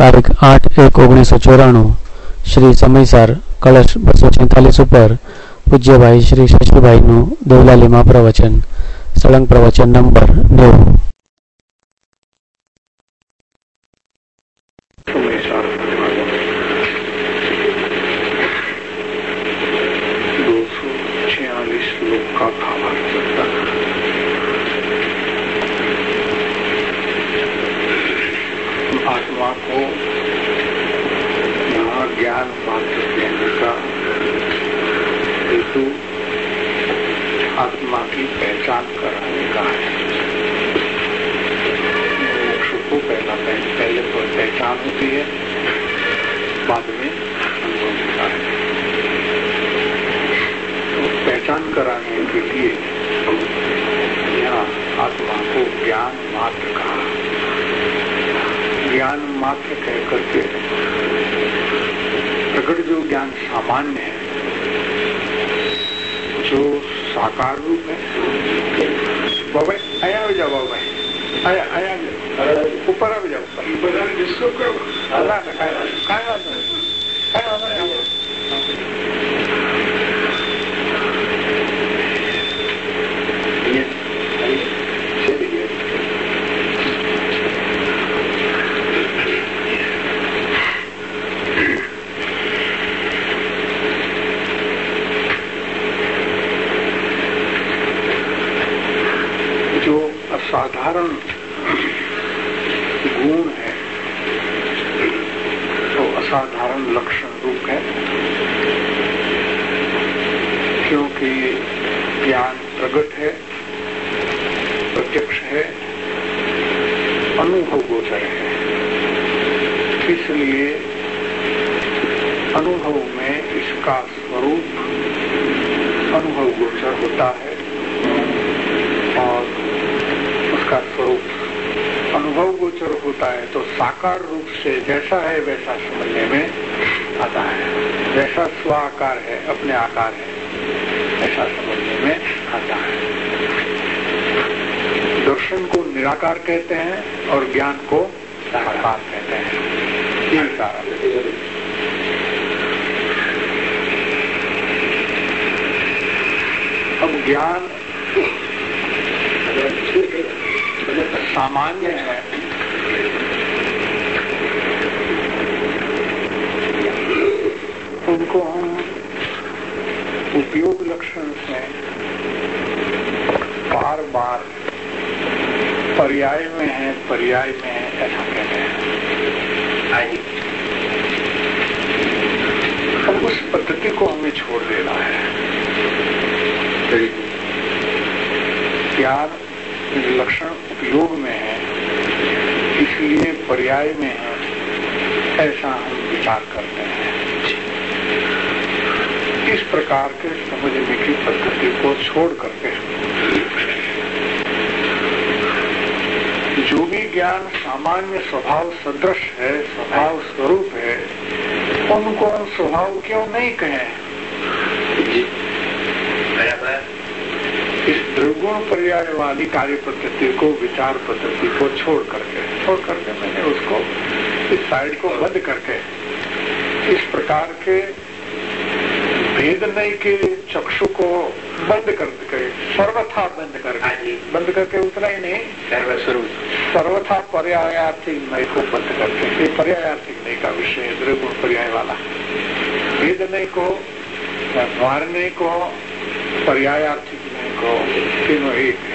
તારીખ 8/1/1994 શ્રી સમયસાર કળશ 246 ઉપર પૂજ્યભાઈ શ્રી શશીભાઈનું દેવલાલીમાં પ્રવચન. સળંગ પ્રવચન નંબર 90. आत्मा को यहाँ ज्ञान मात्र देने का हेतु आत्मा की पहचान कराने का है. मोक्ष को पहले तो पहचान होती है, बाद में अनुभव होता है. तो पहचान कराने के लिए यहाँ आत्मा को ज्ञान मात्र कहा. ज्ञान मात्र कह करके प्रकट जो ज्ञान सामान्य है, जो साकार रूप है, बाबा आया हो जाओ, बाबा आया आया ऊपर आ जाओ, जिसको अल्लाह साधारण गुण है तो असाधारण लक्षण रूप है, क्योंकि ज्ञान प्रगट है, प्रत्यक्ष है, अनुभव गोचर है. इसलिए अनुभव में इसका स्वरूप अनुभव गोचर होता है और का स्वरूप अनुभव गोचर होता है. तो साकार रूप से जैसा है वैसा समझने में आता है, जैसा स्वाकार है, अपने आकार है, ऐसा समझने में आता है. दर्शन को निराकार कहते हैं और ज्ञान को साकार कहते हैं. ये सारा अब ज्ञान सामान्य है, उनको हम उपयोग लक्षण से बार बार पर्याय में है ऐसा कहते हैं. अब उस पद्धति को हमें छोड़ देना है. ज्ञान लक्षण उपयोग में है, इसलिए पर्याय में है, ऐसा हम विचार करते हैं. इस प्रकार के समझने की पद्धति को छोड़ करके जो भी ज्ञान सामान्य स्वभाव सदृश है, स्वभाव स्वरूप है, उनको स्वभाव क्यों नहीं कहें. इस द्रव्यगुण पर्याय वाली कार्य पद्धति को, विचार पद्धति को छोड़ करके मैंने उसको इस साइड को बंद करके इस प्रकार के भेद नहीं के चक्षु को बंद करके, सर्वथा बंद करके उतना ही नहीं, सर्वथा पर्यायार्थी नय को बंद करके. ये पर्यायार्थी नय का विषय है, द्रव्यगुण पर्याय वाला. भेद नहीं को, मारने को, पर्यायार्थी को, तीनों एक है.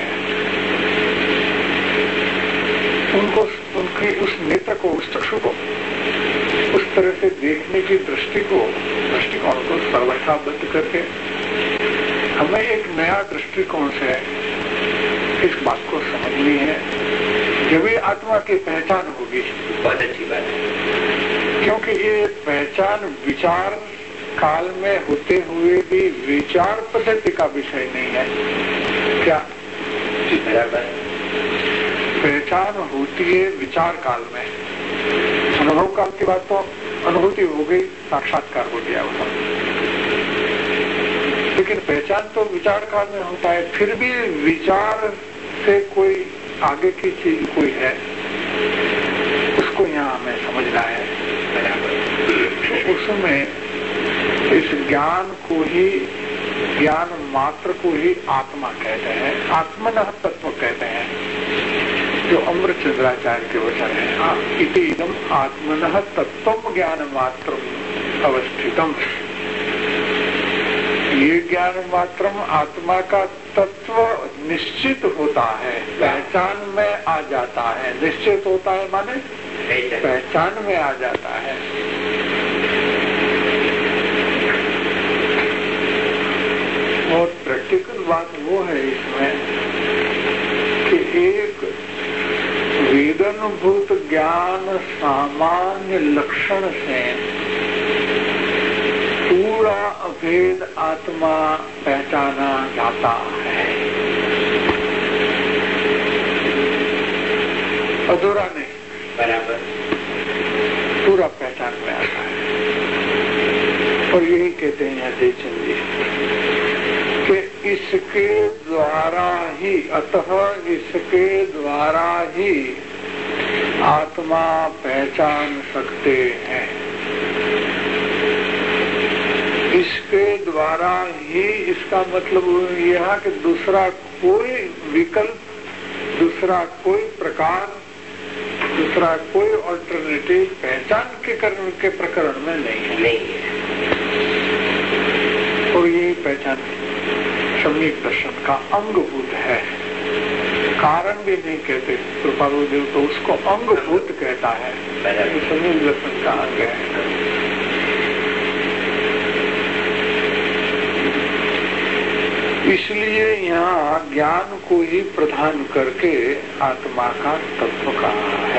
उनको, उनके उस नेत्र को, उस चक्षु को उस तरह से देखने की दृष्टिकोण को सर्वथा बंद करके हमें एक नया दृष्टिकोण से इस बात को समझनी है. जब ये आत्मा की पहचान होगी, बहुत अच्छी बात है, क्योंकि ये पहचान विचार काल में होते हुए भी विचार पद्धति का विषय नहीं है. क्या पहचान होती है विचार काल में, अनुभव काल की बात तो अनुभूति हो गई, साक्षात्कार हो गया उसका. लेकिन पहचान तो विचार काल में होता है. फिर भी विचार से कोई आगे की चीज कोई है, उसको यहाँ हमें समझ समझना है। तो उसमें इस ज्ञान को ही, ज्ञान मात्र को ही आत्मा कहते हैं, आत्मनः तत्व कहते हैं, जो अमृतचंद्राचार्य के वचन है। इति इदम आत्मनः तत्वम ज्ञान मात्र अवस्थितम। ये ज्ञान मात्रम आत्मा का तत्व निश्चित होता है, पहचान में आ जाता है। निश्चित होता है माने पहचान में आ जाता है। और प्रैक्टिकल बात वो है इसमें कि एक वेदनुभूत ज्ञान सामान्य लक्षण से पूरा अभेद आत्मा पहचाना जाता है, अधूरा नहीं, बराबर पूरा पहचान में आता है। और यही कहते हैं जयचंद जी कि इसके द्वारा ही, अतः इसके द्वारा ही आत्मा पहचान सकते हैं। इसके द्वारा ही, इसका मतलब यह कि दूसरा कोई विकल्प, दूसरा कोई प्रकार, दूसरा कोई अल्टरनेटिव पहचान के प्रकरण में नहीं है। और यही पहचान सम्यक दर्शन का अंगभूत है, कारण भी नहीं कहते। कृपालुदेव तो उसको अंगभूत कहता है, सम्यक दर्शन का अंग है। इसलिए यहाँ ज्ञान को ही प्रधान करके आत्मा का तत्व कहा है।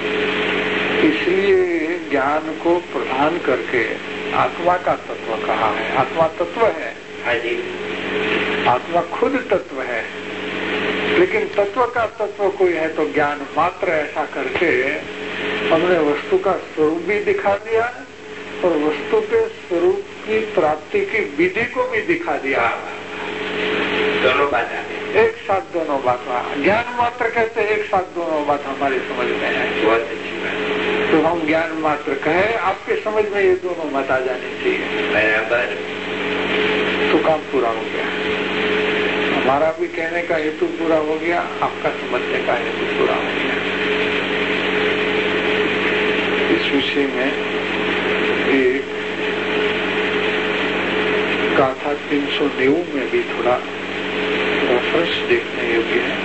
इसलिए ज्ञान को प्रधान करके आत्मा का तत्व कहा है। आत्मा तत्व है, आत्मा खुद तत्व है, लेकिन तत्व का तत्व कोई है तो ज्ञान मात्र ऐसा करके हमने वस्तु का स्वरूप भी दिखा दिया और वस्तु के स्वरूप की प्राप्ति की विधि को भी दिखा दिया। दोनों बात एक साथ, दोनों बात ज्ञान मात्र कहते एक साथ, दोनों बात हमारी समझ में है। बहुत अच्छी बात। तो हम ज्ञान मात्र कहे, आपके समझ में ये दोनों बात आ जानी चाहिए, बराबर, तो काम पूरा हो गया। हमारा भी कहने का हेतु पूरा हो गया, आपका समझने का हेतु पूरा हो गया। इस विषय में एक गाथा 390 में भी थोड़ा रेफरेंस देखने योग्य है।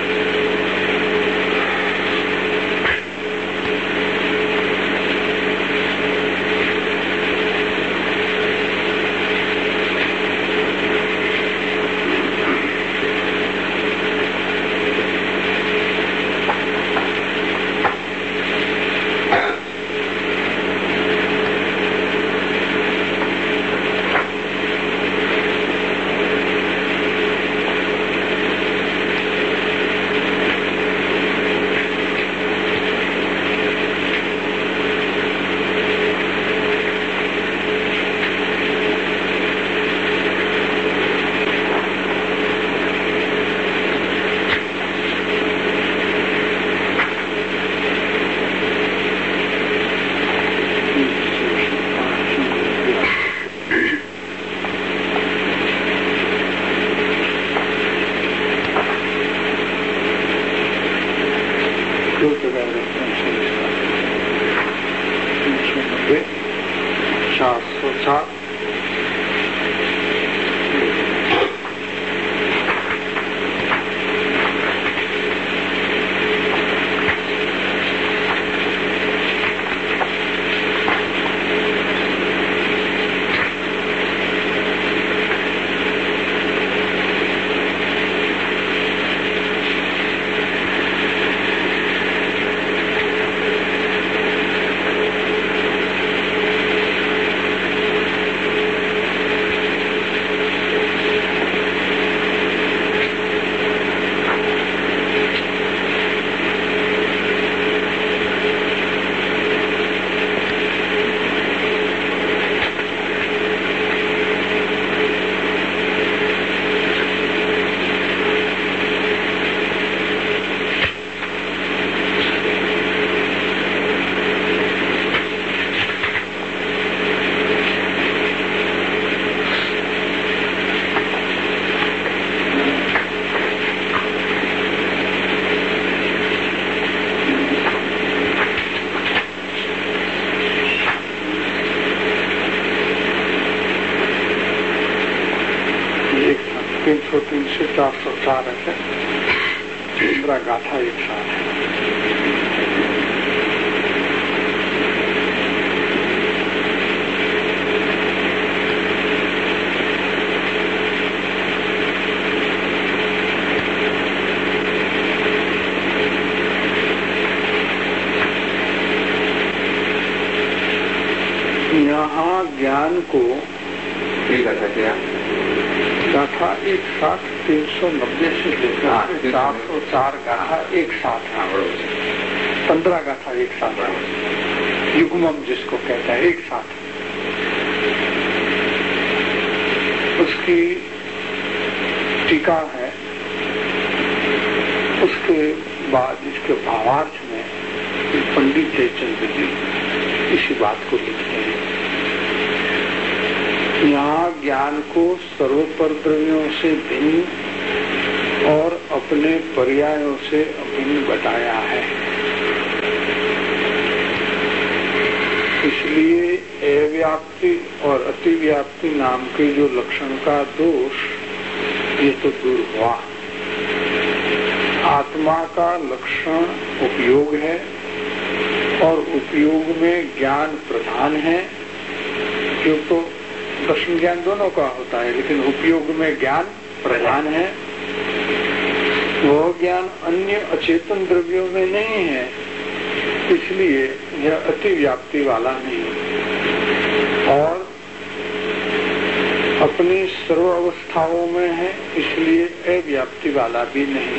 303 से 404 है, 15 गाथा एक साथ है। यहाँ ज्ञान को गाथा एक साथ 390 से लेकर 404 गाथा एक साथ, 15 गाथा एक साथ, युग्मम जिसको कहता है एक साथ। उसकी टीका है, उसके बाद इसके भावार्थ में पंडित जयचंद्र जी इसी बात को लिखते हैं। यहाँ ज्ञान को सर्वपर द्रव्यों से भिन्न और अपने पर्यायों से अभिन्न बताया है। इसलिए अव्याप्ति और अतिव्याप्ति नाम के जो लक्षण का दोष, ये तो दूर हुआ। आत्मा का लक्षण उपयोग है और उपयोग में ज्ञान प्रधान है, जो तो दर्शन ज्ञान दोनों का होता है, लेकिन उपयोग में ज्ञान प्रधान है। वह ज्ञान अन्य अचेतन द्रव्यों में नहीं है, इसलिए यह अतिव्याप्ति वाला नहीं, और अपनी सर्व अवस्थाओं में है, इसलिए अव्याप्ति वाला भी नहीं।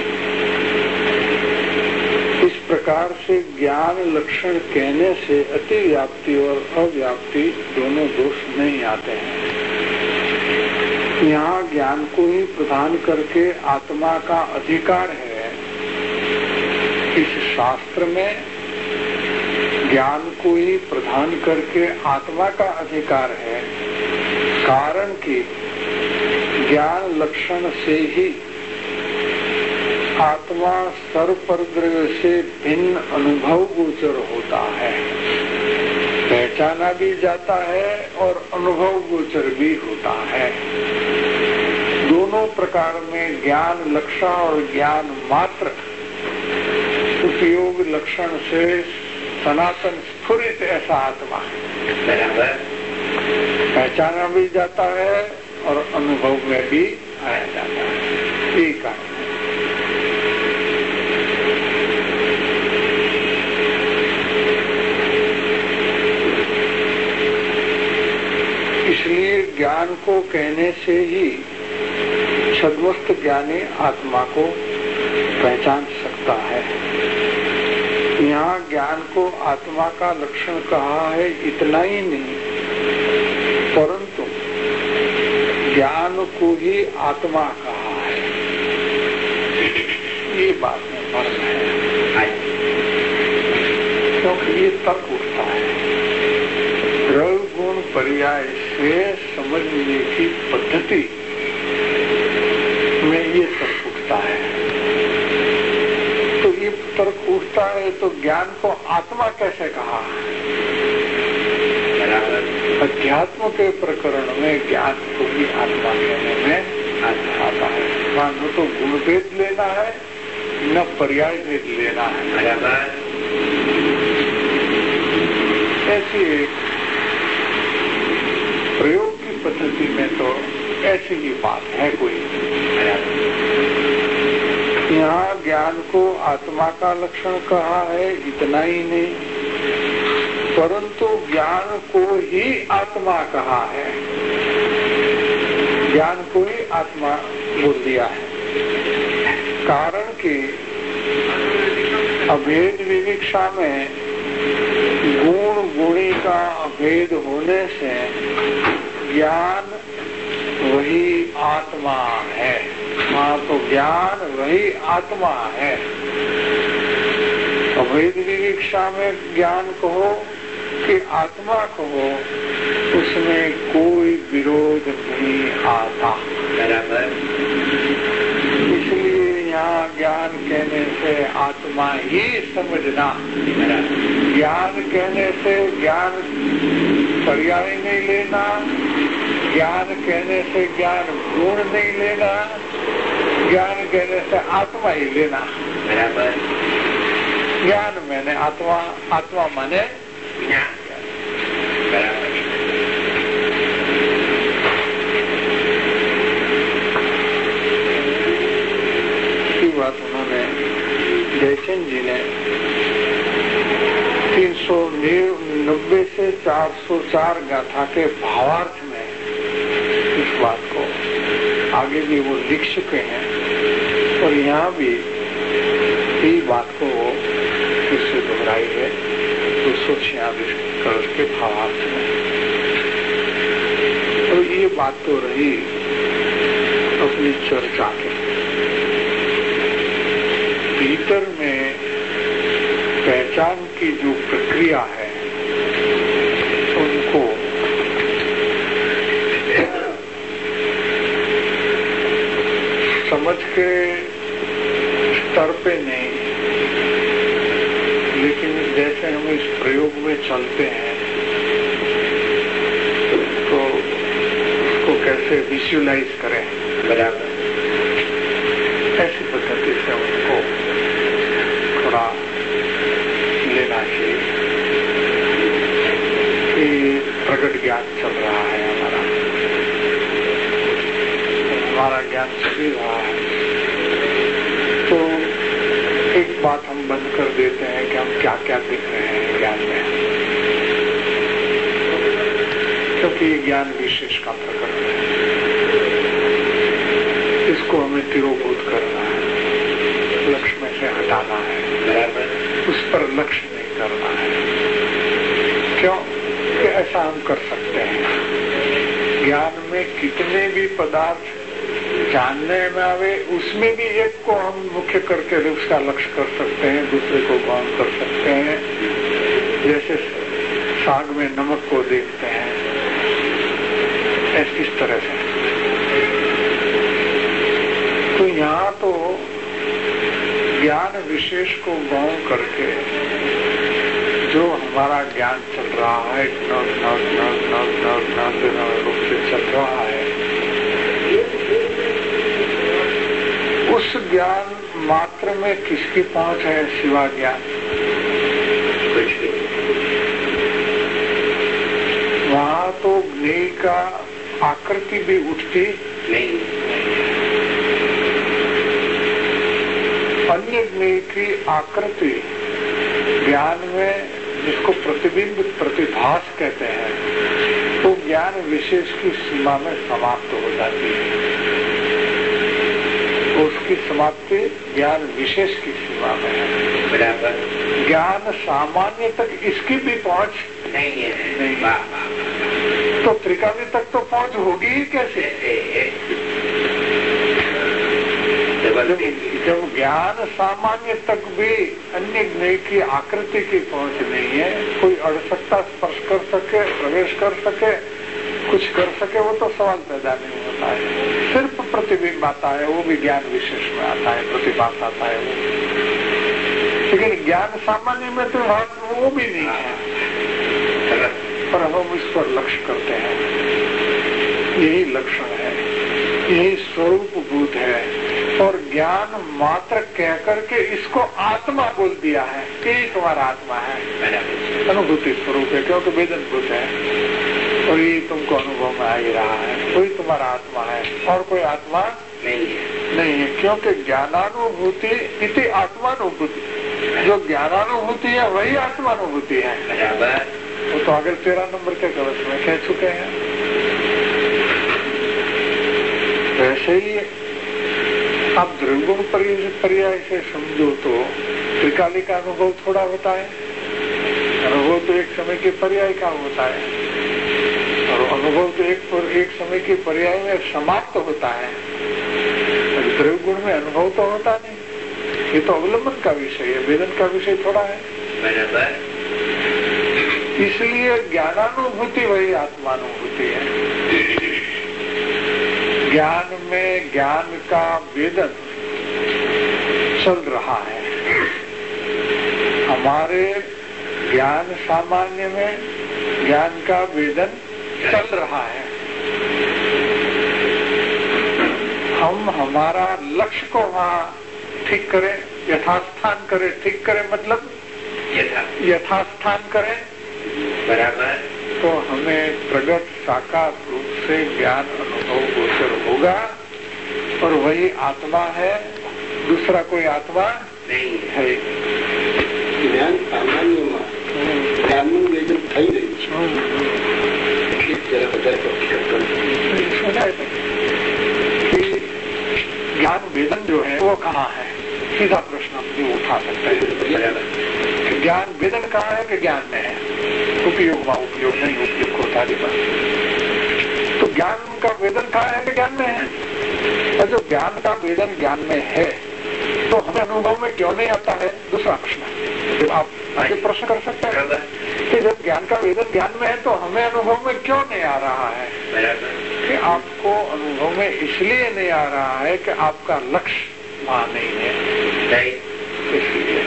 इस प्रकार से ज्ञान लक्षण कहने से अतिव्याप्ति और अव्याप्ति दोनों दोष नहीं आते हैं। यहाँ ज्ञान को ही प्रदान करके आत्मा का अधिकार है। इस शास्त्र में ज्ञान को ही प्रदान करके आत्मा का अधिकार है, कारण कि ज्ञान लक्षण से ही आत्मा सर्वपरद्रव्य से भिन्न अनुभव गोचर होता है, पहचाना भी जाता है और अनुभव गोचर भी होता है। दोनों प्रकार में ज्ञान लक्षण और ज्ञान मात्र उपयोग लक्षण से सनातन स्फुरित ऐसा आत्मा है, पहचाना भी जाता है और अनुभव में भी आया जाता है। एक है इसलिए ज्ञान को कहने से ही छद्मस्त ज्ञानी आत्मा को पहचान सकता है। यहाँ ज्ञान को आत्मा का लक्षण कहा है, इतना ही नहीं, परंतु ज्ञान को ही आत्मा कहा है। ये बात में फर्क है, क्योंकि ये तर्क उठता है। द्रव्य गुण पर्याय से समझने की पद्धति में ये तर्क उठता है। तो ये तर्क उठता है तो ज्ञान को आत्मा कैसे कहा? अध्यात्म के प्रकरण में ज्ञान को भी आत्मा कहने में आता है। न तो गुण भेद लेना है, न पर्याय भेद लेना है। ऐसी एक प्रयोग की पद्धति में तो ऐसी ही बात है कोई। यहाँ ज्ञान को आत्मा का लक्षण कहा है, इतना ही नहीं, परंतु ज्ञान को ही आत्मा कहा है। ज्ञान को ही आत्मा बोल दिया है, कारण कि अभेद विविक्षा में गुण गुणी का अभेद होने से ज्ञान वही आत्मा है। हाँ, तो ज्ञान वही आत्मा है। अभेद विविक्षा में ज्ञान कहो कि आत्मा कहो, उसमें कोई विरोध नहीं आता। इसलिए यहाँ ज्ञान कहने से आत्मा ही समझना, ज्ञान कहने से ज्ञान पर्याय नहीं लेना, ज्ञान कहने से ज्ञान गुण नहीं लेना, ज्ञान कहने से आत्मा ही लेना। बराबर। ज्ञान मैंने आत्मा, आत्मा माने ज्ञान। बराबर। की बात उन्होंने जयचंद जी ने 390 से 404 गाथा के भावार्थ में इस बात को आगे भी वो लिख चुके हैं और यहाँ भी यही बात को वो फिर से दोहराई है 246 कलश के भावार्थ में। तो ये बात तो रही अपनी चर्चा के भीतर में पहचान की जो प्रक्रिया है उनको समझ के स्तर पे नहीं, लेकिन जैसे हम इस प्रयोग में चलते हैं तो उसको कैसे विजुअलाइज करें। बराबर। ऐसी पद्धति से उनको थोड़ा लेना चाहिए कि प्रकट ज्ञान चल रहा है हमारा ज्ञान चल रहा है। तो एक बात हम बंद कर देते हैं कि हम क्या क्या दिख रहे हैं ज्ञान में, क्योंकि ये ज्ञान विशेष का प्रकट है, इसको हमें तिरोभूत करना है, लक्ष्य में से हटाना है। बराबर। उस पर लक्ष्य नहीं करना है। क्यों कि ऐसा हम कर सकते हैं। ज्ञान में कितने भी पदार्थ जानने में आवे उसमें भी एक को हम मुख्य करके उसका लक्ष्य कर सकते हैं, दूसरे को गौण कर सकते हैं। जैसे साग में नमक को देखते हैं, इस तरह से। तो यहाँ तो ज्ञान विशेष को गौण करके जो हमारा ज्ञान चल रहा है रूप से चल रहा है, उस ज्ञान मात्र में किसकी पहुंच है सिवा ज्ञान? कुछ भी। वहां तो ज्ञेय का आकृति भी उठती नहीं। अन्य ज्ञेय की आकृति ज्ञान में, जिसको प्रतिबिंब प्रतिभास कहते हैं, तो ज्ञान विशेष की सीमा में समाप्त हो जाती है। उसकी समाप्ति ज्ञान विशेष की सीमा में है। बराबर। ज्ञान सामान्य तक इसकी भी पहुंच नहीं है। नहीं। तो त्रिकाली तक तो पहुंच होगी ही कैसे? जब ज्ञान सामान्य तक भी अन्य ज्ञेय की आकृति की पहुंच नहीं है, कोई अड़ सकता, स्पर्श कर सके, प्रवेश कर सके, कुछ कर सके, वो तो सवाल पैदा नहीं होता है। सिर्फ प्रतिबिंब आता है, वो भी ज्ञान विशेष में आता है, प्रतिभास आता है वो। लेकिन ज्ञान सामान्य में तो वो भी नहीं है, पर हम इस पर लक्ष्य करते हैं। यही लक्षण है, यही स्वरूप भूत है। और ज्ञान मात्र कह करके इसको आत्मा बोल दिया है कि तुम्हारा आत्मा है, अनुभूति स्वरूप है, क्योंकि वेदन भूत है और ये तुमको अनुभव में आ ही रहा है। कोई तुम्हारा आत्मा है और कोई आत्मा नहीं है, क्योंकि ज्ञानानुभूति इति आत्मानुभूति, जो ज्ञानानुभूति है वही आत्मानुभूति है। वो तो आगे 13 नंबर के कलश में कह चुके हैं। वैसे ही आप द्रव्यगुण पर्याय से समझो तो त्रिकाली का अनुभव थोड़ा होता है। अनुभव तो एक समय के पर्याय का होता है और अनुभव तो एक समय के पर्याय में समाप्त होता है। द्रव्यगुण में अनुभव तो होता नहीं, ये तो अवलंबन का विषय है, वेदन का विषय थोड़ा है। इसलिए ज्ञानानुभूति वही आत्मानुभूति है। ज्ञान में ज्ञान का वेदन चल रहा है। हमारे ज्ञान सामान्य में ज्ञान का वेदन चल रहा है। हम हमारा लक्ष्य को वहाँ ठीक करें, यथास्थान करें। ठीक करें मतलब यथास्थान करें, बराबर। तो हमें प्रगट साकार रूप से ज्ञान अनुभव गोचर होगा और वही आत्मा है, दूसरा कोई आत्मा नहीं है। જ્ઞાન સામાન્યમાં જ્ઞાનનું વેદન થઈ રહ્યું છે જરા વધારે ज्ञान वेदन जो है वो कहाँ है, सीधा प्रश्न हम भी उठा सकते हैं। ज्ञान वेदन कहाँ है कि ज्ञान में है? उपयोग में उपयोग नहीं, उपयोग को तारी पर। तो ज्ञान का वेदन कहाँ है कि ज्ञान में है? और जो ज्ञान का वेदन ज्ञान में है तो हमें अनुभव में क्यों नहीं आता है? दूसरा प्रश्न। जब आप आगे प्रश्न कर सकते हैं कि जब ज्ञान का वेदन ज्ञान में है तो हमें अनुभव में क्यों नहीं आ रहा है? कि आपको अनुभव में इसलिए नहीं आ रहा है कि आपका लक्ष्य वहां नहीं है, इसलिए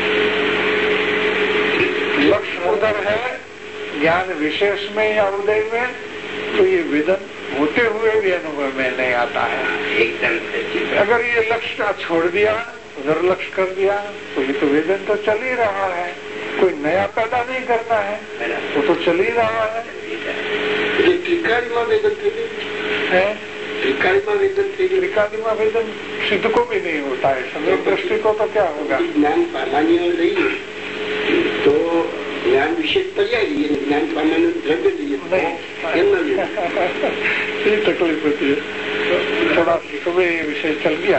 लक्ष्य उधर है ज्ञान विशेष में या उदय में, तो ये वेदन होते हुए भी अनुभव में नहीं आता है। एकदम सच्ची। अगर ये लक्ष्य छोड़ दिया, उधर लक्ष्य कर दिया, तो ये तो वेदन तो चल ही रहा है, कोई नया पैदा नहीं करना है, वो तो चल ही रहा है। त्रिकाली में वेदन थे, त्रिकाली में वेदन थे, त्रिकाली में वेदन सिद्ध को भी नहीं होता है, समय दृष्टि को तो क्या होगा? ज्ञान सामान्य रही तो ज्ञान विशेष पर्याय लिए, ज्ञान सामान्य द्रव्य लिए ये तकलीफ होती है। थोड़ा सुबह ये विषय चल गया,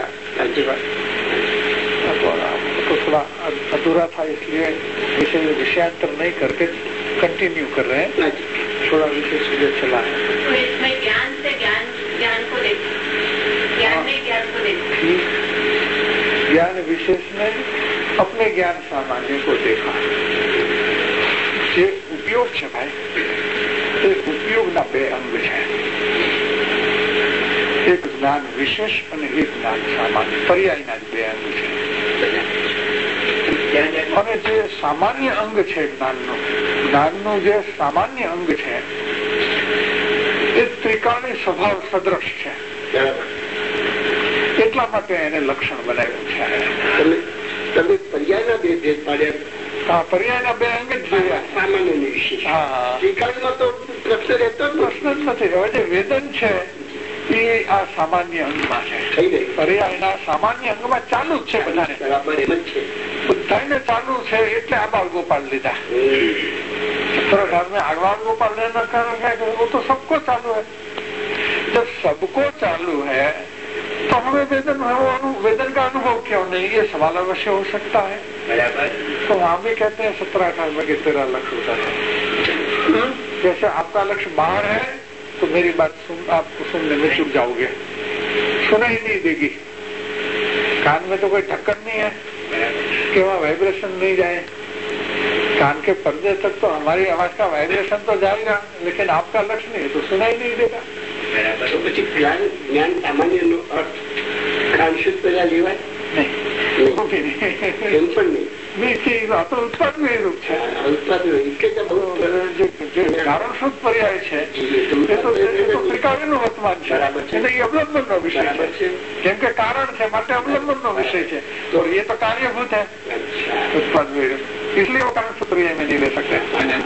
तो थोड़ा अधूरा था, इसलिए विषयांतर नहीं करके कंटिन्यू कर रहे हैं। थोड़ा विषय सुबह चला है। तो इसमें ज्ञान से ज्ञान को देखो, ज्ञान में ज्ञान को देखो। ज्ञान विशेष में अपने ज्ञान सामान्य को देखा। ये उपयोग है भाई, ये उपयोग ना बे अंग है। एक ज्ञान विशेष અને એક જ્ઞાન સામાન્ય પર્યાયના બે અંગ છે। અને જે સામાન્ય અંગ છે જ્ઞાનનું જે સામાન્ય અંગ છે એ ત્રિકાળી સ્વભાવ સદૃશ છે, એટલા માટે એને લક્ષણ બનાવ્યું છે। તમે પર્યાયના બે ભેદ પાડ્યા। હા, પર્યાયના બે અંગ જ જોયા, સામાન્ય વિશેષ। હા, ત્રિકાળીમાં તો પ્રશ્ન રહેતો પ્રશ્ન જ નથી। હવે જે વેદન છે એ આ સામાન્ય અંગમાં છે, પર્યાયના સામાન્ય અંગમાં ચાલુ જ છે બધાને, બરાબર એમ જ છે, બધાને ચાલુ છે। એટલે આબાળ ગોપાલ લીધા। घर में आगवान गोपाल लेना कारण है वो तो सबको चालू है। जब सबको चालू है तो हमें वेदन वेदन का अनुभव क्यों नहीं, ये सवाल अवश्य हो सकता है। तो वहां भी कहते हैं 17-18 में कि तेरा लक्ष्य होता है। जैसे आपका लक्ष्य बाहर है तो मेरी बात आपको सुनने में चुप जाओगे, सुना ही नहीं देगी। कान में तो कोई ढक्कन नहीं है कि वहाँ वाइब्रेशन नहीं जाए, कान के पर्दे तक तो हमारी आवाज का वाइब्रेशन तो जाएगा, लेकिन आपका लक्ष्य नहीं है तो सुना ही नहीं देगा। तो પછી જ્ઞાન સામાન્ય નો અર્થ કાંશુત પેલા લેવાય નહીં, એમ પણ નહીં। तो उत्पाद रूप है, कारण शुद्ध पर्याय है, त्रिकाળી નું વર્તમાન છે, અવલંબન નો વિષય છે। કેમ કે કારણ છે માટે અવલંબન નો વિષય છે, तो ये तो कार्यभूत है उत्पाद, इसलिए वो कारण शुद्ध पर्याय में नहीं ले सकते।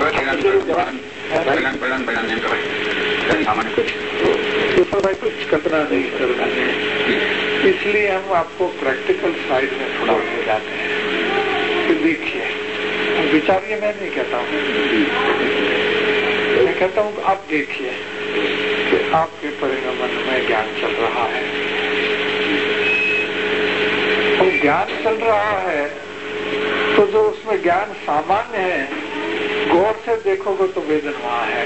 भाई कुछ कल्पना नहीं करना है, इसलिए हम आपको प्रैक्टिकल साइड में थोड़ा ले जाते हैं। देखिए, विचारिए, मैं नहीं कहता हूँ, मैं कहता हूँ आप देखिए कि आपके परिगमन में ज्ञान चल रहा है, और ज्ञान चल रहा है तो जो उसमें ज्ञान सामान्य है, गौर से देखोगे तो वेदन वहाँ है,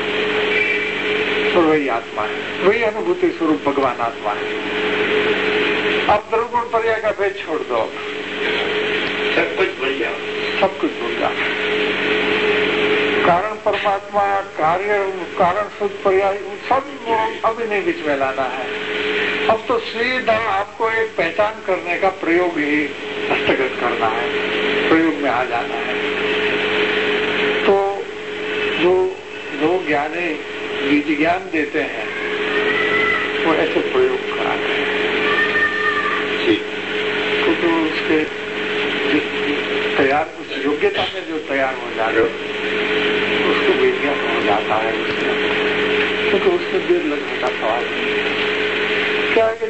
तो वही आत्मा है, वही अनुभूति स्वरूप भगवान आत्मा है। आप द्रव्य पर्याय का भेद छोड़ दो, सब कुछ भूल जाओ, सब कुछ भूल जाओ। कारण परमात्मा, कार्य, कारण शुद्ध पर्याय, सब अभी नहीं बीच में लाना है। अब तो सीधा आपको एक पहचान करने का प्रयोग ही हस्तगत करना है, प्रयोग में आ जाना है। तो जो ज्ञानी बीज ज्ञान देते हैं वो ऐसे प्रयोग कराते हैं क्योंकि उसके तैयार उस योग्यता में जो तैयार हो जाए उसको विज्ञान हो जाता है क्योंकि उसमें देर लगने का सवाल नहीं है। क्या है कि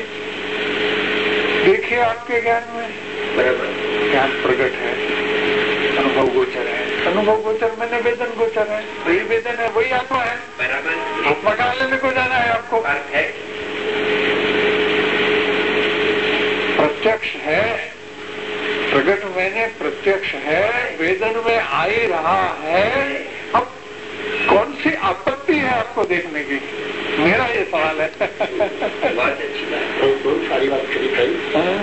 देखिए आपके ज्ञान में ज्ञान प्रकट है, अनुभव गोचर है, अनुभव गोचर मैंने वेदन गोचर है, वही वेदन है, वही आत्मा है। आत्मा कहाँ लेने को जाना है आपको? प्रत्यक्ष है, प्रकट मैंने प्रत्यक्ष है, वेदन में आ ही रहा है। अब कौन सी आपत्ति है आपको देखने की? मेरा ये सवाल है। बहुत अच्छी बात, बहुत सारी बात करी भाई।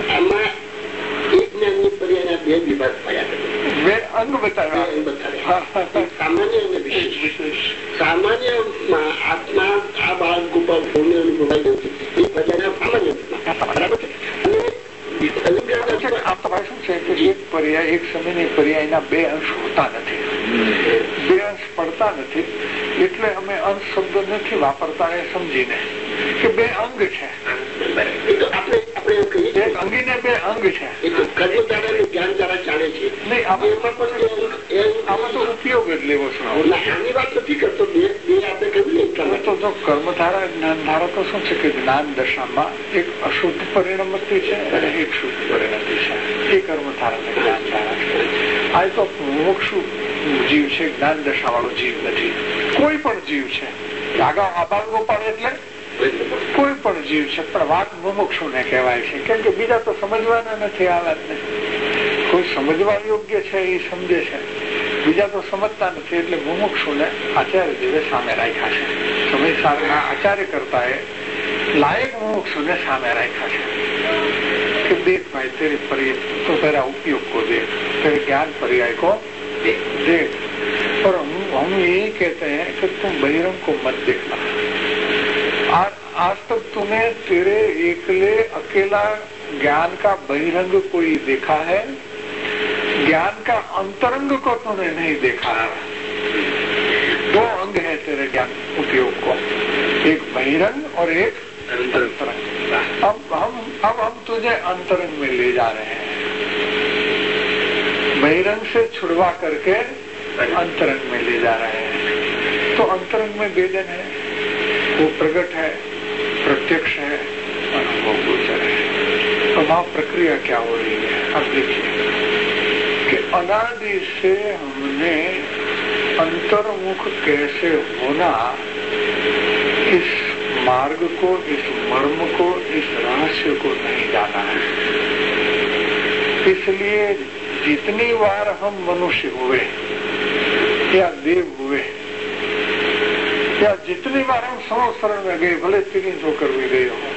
एक ज्ञानी पर्याय બે વિભાગ પડ્યા वे अंग बताया सामान्य અને વિશેષ। સામાન્ય આત્મા આ બાળક ઉપર ભૂમિ અનુભવાઈ ગયું છે એ પ્રજાના સામાન્ય બરાબર છે। आप तो भाई શું છે કે એક પર્યાય એક સમયની પર્યાયના બે અંશ હોતા નથી, બે અંશ પડતા નથી, એટલે અમે અંશ શબ્દ નથી વાપરતા એ સમજીને કે બે અંગ છે। એક અંગીને બે અંગ છે જ્ઞાન દ્વારા જાણે છે નહીં, આમાં તો ઉપયોગ જ લેવો છે। આની વાત નથી કરતો, બે આપણે કહ્યું તમે તો જો કર્મધારા જ્ઞાનધારા તો શું છે કે જ્ઞાન દશામાં એક અશુદ્ધ પરિણમતિ છે અને એક શુદ્ધ પરિણતિ છે, એ કર્મધારા ને જ્ઞાનધારા છે। આ તો મોક્ષ જીવ છે, જ્ઞાન દશા વાળો જીવ નથી, કોઈ પણ જીવ છે। આગળ આભાર ગોપાલ એટલે કોઈ પણ જીવ છે, પણ વાત મુમુક્ષુ ને કહેવાય છે, કેમ કે બીજા તો સમજવાના નથી આ વાતને। કોઈ સમજવા યોગ્ય છે એ સમજે છે, બીજા તો સમજતા નથી, એટલે મુમુક્ષુ ને આચાર્ય દેવે સામે રાખ્યા છે। સમયસારના આચાર્ય કરતા એ લાયક મુમુક્ષુ ने सामने रखा है कि देख भाई तेरे पर्याय तो तेरा उपयोग को देख, तेरे ज्ञान पर्याय को देख। और हम यही कहते हैं कि तुम बहिरंग को मत देखना। आज तक तूने तेरे एकले अकेला ज्ञान का बहिरंग कोई देखा है? ज्ञान का अंतरंग को तूने नहीं देखा है। दो अंग है तेरे ज्ञान उपयोग को, एक बहिरंग और एक अंतरंग। अब हम तुझे अंतरंग में ले जा रहे हैं, बहिरंग से छुड़वा करके अंतरंग में ले जा रहे हैं। तो अंतरंग में वेदन है, वो प्रकट है, प्रत्यक्ष है, अनुभव गोचर है। तो वहां प्रक्रिया क्या हो रही है? अब देखिए कि अनादि से हमने अंतर्मुख कैसे होना, इस मार्ग को, इस मर्म को, इस रहस्य को नहीं जाना है। इसलिए जितनी बार हम मनुष्य हुए या देव हुए या जितनी बार हम संवत्सर में गए, भले 3 होकर भी गए हो,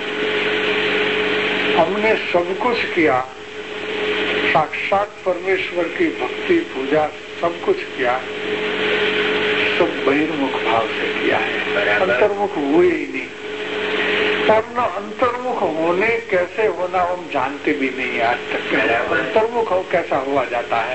हमने सब कुछ किया, साक्षात परमेश्वर की भक्ति पूजा सब कुछ किया, सब बहिर्मुख भाव से किया है, अंतर्मुख हुए ही नहीं। और न अंतर्मुख होने कैसे होना हम जानते भी नहीं आज तक। अंतर्मुख कैसा हुआ जाता है?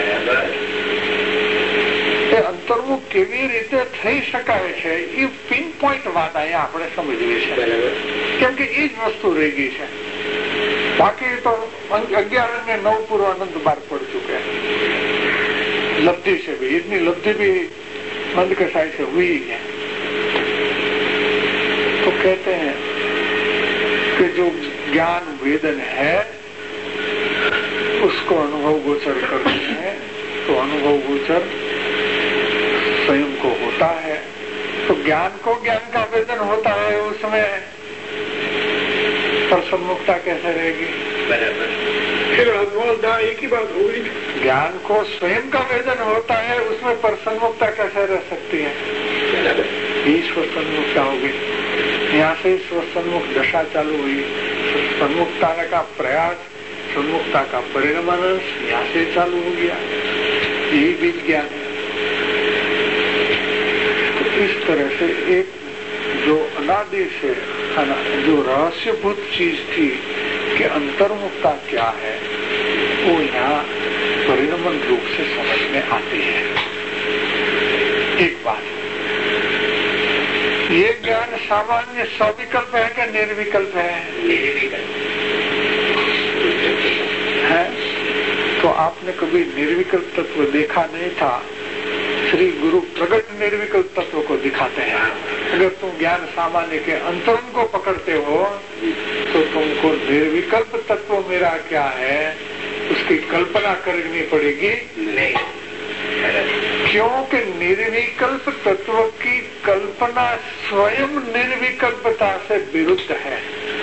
અંતર્મુખ કેવી રીતે થઈ શકાય છે એ પિન પોઈન્ટ વાત અહીંયા આપણે સમજવી છે, કેમ કે એ જ વસ્તુ રહી ગઈ છે। બાકી તો 11 અને 9 પૂર્વ આનંદ બહાર પડી ચુકે, લબ્ધિ છે ભાઈ, એની લબ્ધિ भी मंद कसाई से हुई है। तो कहते हैं कि जो ज्ञान वेदन है उसको अनुभव गोचर करते हैं, तो अनुभव गोचर स्वयं को होता है। तो ज्ञान को ज्ञान का वेदन होता है, उसमें प्रसन्मुखता कैसे रहेगी? फिर एक ही बात होगी, ज्ञान को स्वयं का वेदन होता है, उसमें प्रसन्मुखता कैसे रह सकती है? ये स्वसन्मुखता होगी। यहाँ से स्वसन्मुख दशा चालू हुई, सन्मुखता का प्रयास, सन्मुखता का परिणमन यहाँ से चालू हो गया, यही बीज ज्ञान है। तो इस तरह से एक जो अनादि से जो रहस्यभूत चीज थी कि अंतर्मुखता क्या है, वो यहाँ परिणमन रूप से समझ में आती है। एक बात ये ज्ञान सामान्य सविकल्प है कि निर्विकल्प है? है? तो आपने कभी निर्विकल्प तत्व देखा नहीं था। श्री गुरु प्रगट निर्विकल्प तत्व को दिखाते हैं। अगर तुम ज्ञान सामान्य के अंतरंग को पकड़ते हो तो तुमको निर्विकल्प तत्व मेरा क्या है उसकी कल्पना करनी पड़ेगी। नहीं, क्योंकि निर्विकल्प तत्व की कल्पना स्वयं निर्विकल्पता से विरुद्ध है।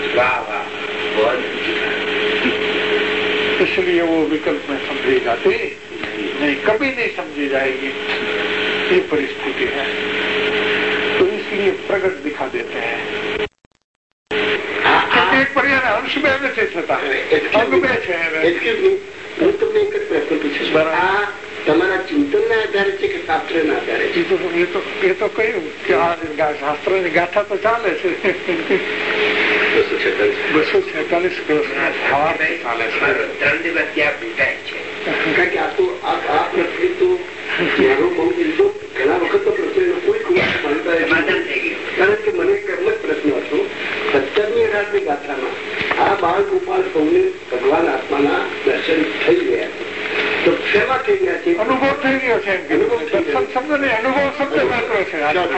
इसलिए वो विकल्प में समझी जाती नहीं, कभी नहीं समझी जाएगी। ये परिस्थिति है, तो इसलिए प्रगट दिखा देते हैं। एक पर्याय अंश में व्यवस्थित होता है, अंग में है। હું તમને એક જ પ્રશ્ન પૂછું છું, આ તમારા ચિંતનના આધારે છે કે શાસ્ત્રના આધારે? એ તો કહ્યું કે આ શાસ્ત્રની ગાથા તો ચાલે છે 246 ચાલે છે. 3 દિવસ ત્યાં ભૂટાય છે. કારણ કે આ પ્રશ્ન તો મારો બહુ દીધો ઘણા વખત તો પ્રશ્ન કોઈ સમાધાન થઈ ગયું. કારણ કે મને એક એમ જ પ્રશ્ન હતો, 17મી રાતની ગાથામાં આ બાળ ગોપાલ સૌને ભગવાન આત્માના દર્શન થઈ ગયા છે, તો શેમાં થઈ ગયા છે? અનુભવ થઈ ગયો છે. શબ્દ ને અનુભવ શબ્દ વાપરો છે.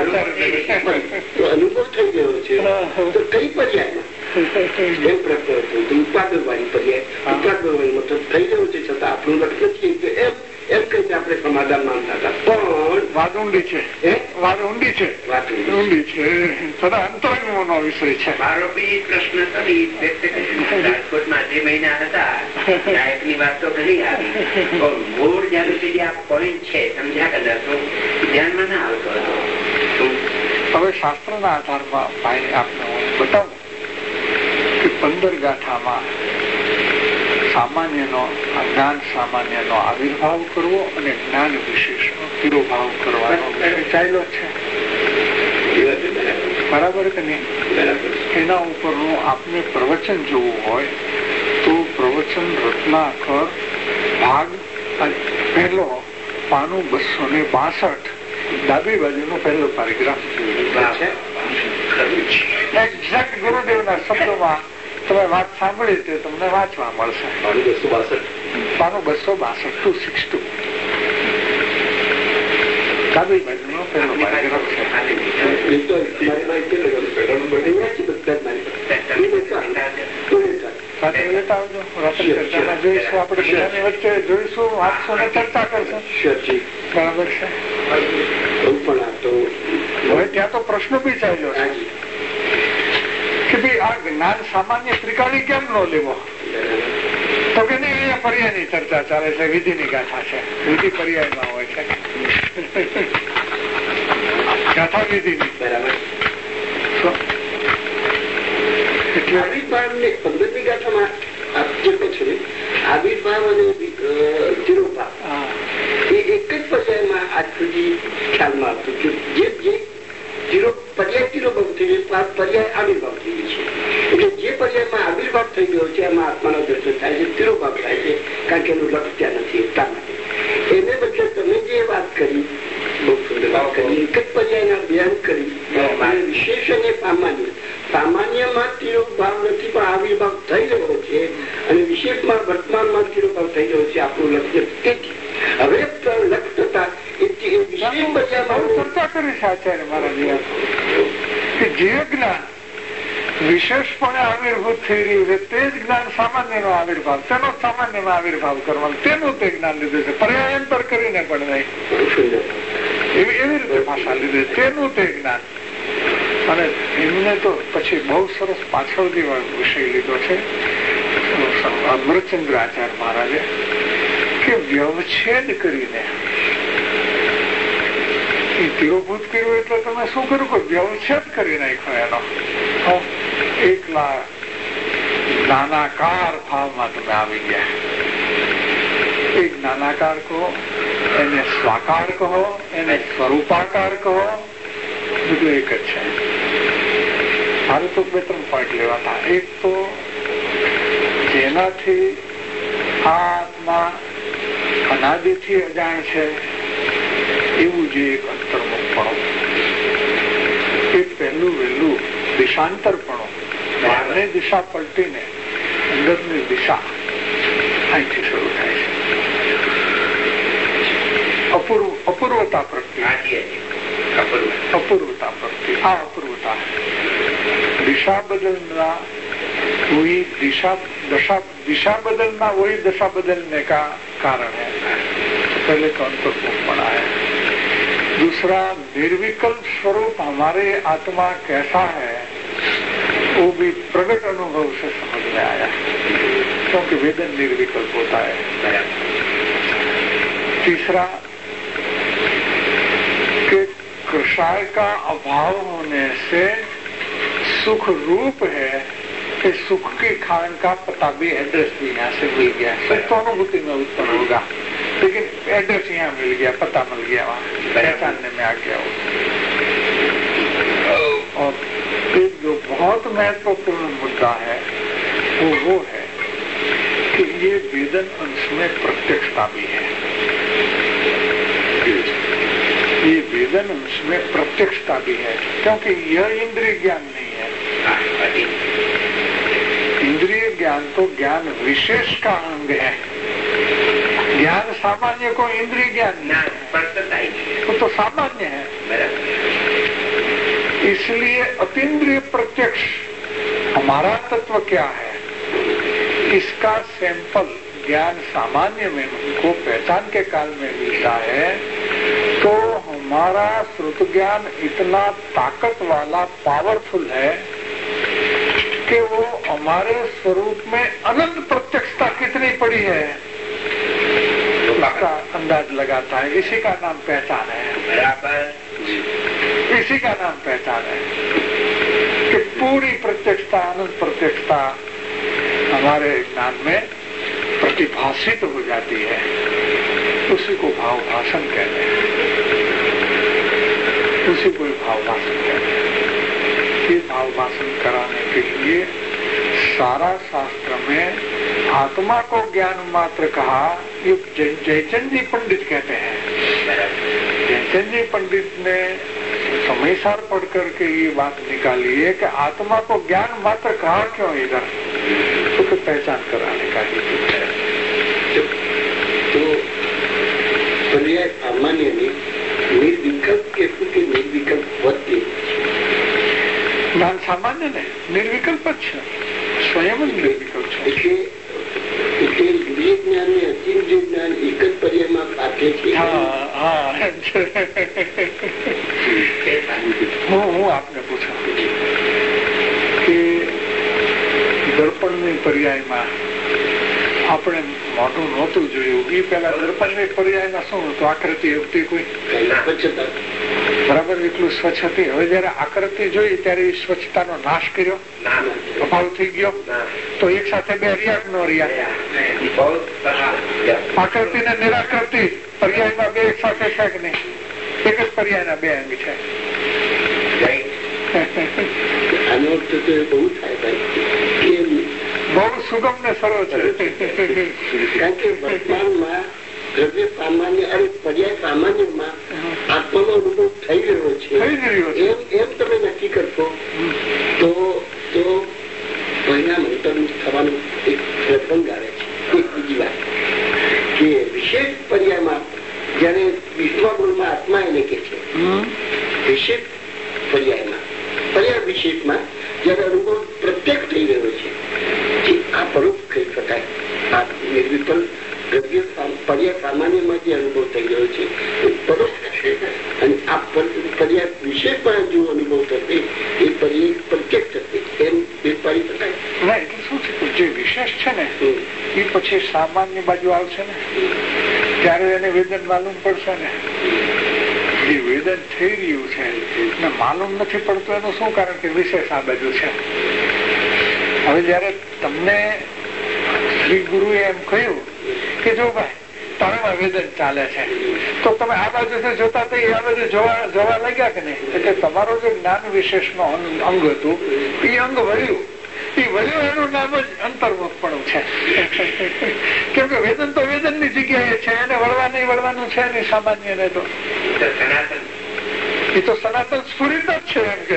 અનુભવ થઈ ગયો છે તો કઈ પર્યાયમાં એમ પ્રશ્ન હતો? ઉત્પાદનવાળી પર્યાય, ઉત્પાદનવાળી મતલબ થઈ ગયો છે છતાં આપણું લક્ષ્ય નથી કે એમ કઈ આપણે સમાધાન માનતા હતા. પણ વાત ઊંડી છે, વાત ઊંડી છે, ઊંડી છે. થતા અંતરંગનો વિષય છે. મારો બી પ્રશ્ન તો રાજકોટમાં 2 મહિના હતા, નાયકની વાત તો ઘણી આવી, પણ મૂળ જ્યાં સુધી આ પોઈન્ટ છે સમજ્યા કદાચ તો ધ્યાનમાં ના આવતો હતો. હવે શાસ્ત્રના આધારમાં ભાઈ આપને હું બતાવું કે 15 ગાથામાં સામાન્યનો જ્ઞાન સામાન્યનો આવિર્ભાવ કરવો અને જ્ઞાન વિશેષનો તિરોભાવ કરવાનો ચાલ્યો છે. બરાબર કે નહીં? એના ઉપરનું આપને પ્રવચન જોવું હોય તો પ્રવચન રત્નાકર ભાગ પહેલો પાનું 262 ડાબી બાજુનો પહેલો પેરેગ્રાફ છે. એક્ઝેક્ટ ગુરુદેવના શબ્દોમાં તમે વાત સાંભળી તે તમને વાંચવા મળશે. પાનું 262 262 ડાબી બાજુનો પહેલો પેરેગ્રાફ છે. જોઈશું આપણે બધાની વચ્ચે જોઈશું, વાંચશું ને ચર્ચા કરશું. બરાબર છે. હવે ત્યાં તો પ્રશ્ન બી ચાલ્યો છે કે ભાઈ આ જ્ઞાન સામાન્ય ત્રિકાળી કેમ ન લેવો? તો કે નહીં, અહીંયા પર્યાયની ચર્ચા ચાલે છે, વિધિની ગાથા છે, વિધિ પર્યાયમાં હોય છે. ગાથા વિધિની. બરાબર. આવિર્ભાવને 15મી ગાથામાં આપજો છે. આવિર્ભાવ અને તિરોભાવ એ એક જ પર્યાયમાં આજ સુધી ખ્યાલમાં આવતું. પર્યાય તિરોભાવ થઈ ગયો, પર્યાય આવિર્ભાવ થઈ ગયો છે. એટલે જે પર્યાયમાં આવિર્ભાવ થઈ ગયો છે એમાં આત્માનો દર્શન થાય છે, તિરોભાવ થાય છે, કારણ કે એનું લક્ષ્ય ત્યાં નથી. એટલા માટે એને બદલે તમે જે વાત કરી, બહુ સુંદર વાત કરી, એક જ પર્યાયના બેન કરી, વિશેષ અને સામાન્ય. સામાન્યમાં તિરોભાવ નથી પણ આવિર્ભાવ થઈ રહ્યો છે, અને વિશેષમાં વર્તમાનમાં તિરોભાવ થઈ રહ્યો છે. આપણું લક્ષ્ય તેથી હવે લક્ષ્ય થતા ચર્ચા કરી છે આચાર્ય મહારાજ કે જે જ્ઞાન વિશેષપણે આવિર્ભૂત થઈ રહ્યું છે તે જ જ્ઞાન સામાન્ય નો આવિર્ભાવ, તેનો સામાન્યમાં આવિર્ભાવ કરવાનો, તેનું તે જ્ઞાન લીધું છે. પર્યાયાંતર કરીને પણ નહીં, એવી રીતે ભાષા લીધી, તેનું તે જ્ઞાન. અને એમને તો પછી બહુ સરસ પાછળથી વિષય લીધો છે અમરચંદ્ર આચાર્ય મહારાજે કે વ્યવચ્છેદ કરીને તિરોભૂત કર્યું. એટલે તમે શું કર્યું કે વ્યવચ્છેદ કરી નાખ્યો એનો. એકલા નાનાકાર ભાવમાં તમે આવી ગયા. એક નાનાકાર કહો, એને સ્વાકાર કહો, એને સ્વરૂપાકાર કહો, બધું એક જ છે. મારે તો 2-3 પોઈન્ટ લેવાતા. એક તો જેનાથી આત્મા અનાદિથી અજાણ છે એવું જે એક અંતર્મુખપણું, એક વહેલું વહેલું દિશાંતરપણો, બહારની દિશા પલટીને અંદરની દિશા અહીંથી શરૂ થાય છે. અપૂર્વતા પ્રત્યે અપૂર્વતા પ્રત્યે આ અપૂર્વતા दिशा बदलना वही दिशा बदलना वही दशा बदलने का कारण है. पहले तो अंतर्मुख पड़ा है. दूसरा, निर्विकल्प स्वरूप हमारे आत्मा कैसा है वो भी प्रगट अनुभव से समझ में आया, क्योंकि वेदन निर्विकल्प होता है. तीसरा, कि कृषाय का अभाव होने से सुख रूप है कि सुख के खान का पता भी, एड्रेस भी यहाँ से मिल गया. सुख तो अनुभूति में उत्पन्न होगा, लेकिन एड्रेस यहाँ मिल गया, पता मिल गया, वहाँ पहचानने में आ गया. और एक जो बहुत महत्वपूर्ण मुद्दा है वो है कि ये वेदन अंश में प्रत्यक्षता भी है. ये वेदन अंश में प्रत्यक्षता भी है, क्योंकि यह इंद्रिय ज्ञान नहीं है. इंद्रिय ज्ञान तो ज्ञान विशेष का अंग है. ज्ञान सामान्य को इंद्रिय ज्ञान वो तो सामान्य है. इसलिए अतीन्द्रिय प्रत्यक्ष हमारा तत्व क्या है, इसका सैंपल ज्ञान सामान्य में हमको पहचान के काल में मिलता है. तो हमारा श्रुत ज्ञान इतना ताकत वाला, पावरफुल है कि वो हमारे स्वरूप में अनंत प्रत्यक्षता कितनी पड़ी है उसका अंदाज लगाता है. इसी का नाम पहचान है. बराबर, इसी का नाम पहचान है कि पूरी प्रत्यक्षता, अनंत प्रत्यक्षता हमारे ज्ञान में प्रतिभाषित हो जाती है. उसी को भाव भाषण कहते हैं. उसी को भाव भाषण कहते हैं. ये भाव भाषण कराने के लिए सारा शास्त्र में आत्मा को ज्ञान मात्र कहा. ये जयचंद जी पंडित कहते हैं. जयचंद जी पंडित ने समयसार पढ़ करके ये बात निकाली है कि आत्मा को ज्ञान मात्र कहा क्यों इधर, तो पहचान कराने का हेतु है. पर्याय सामान्य निर्विकल्प के निर्विकल्प वृत्ति જ્ઞાન સામાન્ય ને નિર્વિકલ્પ જ છે, સ્વયં જ નિર્વિકલ્પ છે. એટલે ઇન્દ્રિય જ્ઞાન ને અતિન્દ્રિય જ્ઞાન એક જ પર્યાયમાં પાકે છે. હું આપને પૂછું કે દર્પણની પર્યાયમાં આપણે મોઢું નહોતું જોયું, એ પેલા દર્પણની પર્યાયમાં શું હતું, આકૃતિ હતી કોઈ બરાબર એટલું સ્વચ્છ હતી. હવે જયારે આકૃતિ જોઈ ત્યારે એ સ્વચ્છતાનો નાશ કર્યો, અભાવ થઈ ગયો, તો એક સાથે બે રહ્યા ન રહ્યા. આકૃતિ ને નિરાકૃતિ પર્યાયમાં બે એક સાથે છે કે નહીં? એક જ પર્યાયના બે અંગ છે. આનો અર્થ તો બહુ થાય ભાઈ, બહુ સુગમ ને સરળ છે. કારણ કે વર્તમાનમાં દ્રવ્ય સામાન્ય અને પર્યાય સામાન્યમાં આત્માનો અનુભવ થઈ રહ્યો છે. એમ તમે નક્કી કરશો તો પરિણામ અંતર થવાનું એક પ્રસંગ આવે છે. એક બીજી વાત કે વિશેષ પર્યાયમાં જયારે વિશ્વગુણમાં આત્મા એને કે છે, વિશેષ પર્યાયમાં પર્યાય વિશેષમાં જયારે અનુભવ પ્રત્યક્ષ થઈ રહ્યો છે, આ પરોક્ષ કહી શકાય. આ નિર્વિકલ્પ દ્રવ્ય પર્યાય સામાન્યમાં જે અનુભવ થઈ રહ્યો છે એ પરોક્ષ છે. અને આ પર્યાય વિશેષમાં જો અનુભવ થશે એ પર્યાય પ્રત્યક્ષ થશે, એમ બે પાડી શકાય. ના, એટલે શું છે, જે વિશેષ છે ને એ પછી સામાન્ય બાજુ આવશે ને ત્યારે એને વેદન માલુમ પડશે ને. જે વેદન થઈ રહ્યું છે ને માલુમ નથી પડતું એનું શું કારણ કે વિશેષ આ બાજુ છે. હવે જયારે તમને શ્રી ગુરુએ એમ કહ્યું કે જો ભાઈ તારામાં વેદન ચાલે છે, તો તમે આ બાજુથી જોતા તો આ બાજુ જોવા લાગ્યા કે નહીં? એટલે તમારો જે જ્ઞાન વિશેષનો અંગ હતું એ અંગ વળ્યું, એનું નામ જ અંતર્મુખપણું છે. કેમ કે વેદન તો વેદનની જગ્યાએ છે, એને વળવા નહીં વળવાનું છે નહીં સામાન્ય ને. તો એ તો સનાતન સ્ફુરિત જ છે એમ કે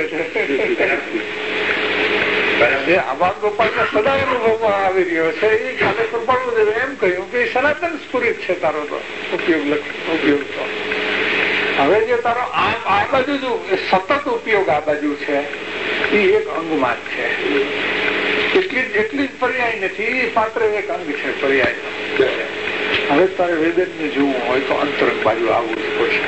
છે. આભાર ગોપાલ સદા અનુભવમાં આવી રહ્યો છે. એ કાલે કૃપાળુદેવે એમ કહ્યું કે સનાતન સ્ફુરિત છે તારો તો ઉપયોગ તો. હવે જે તારો આ બાજુ જો સતત ઉપયોગ આ બાજુ છે એ એક અંગમાં જ છે. એટલી જ પર્યાય નથી, માત્ર એક અંગ છે પર્યાય. હવે તારે વેદન ને જોવું હોય તો અંતરંગ બાજુ આવવું જ પડશે.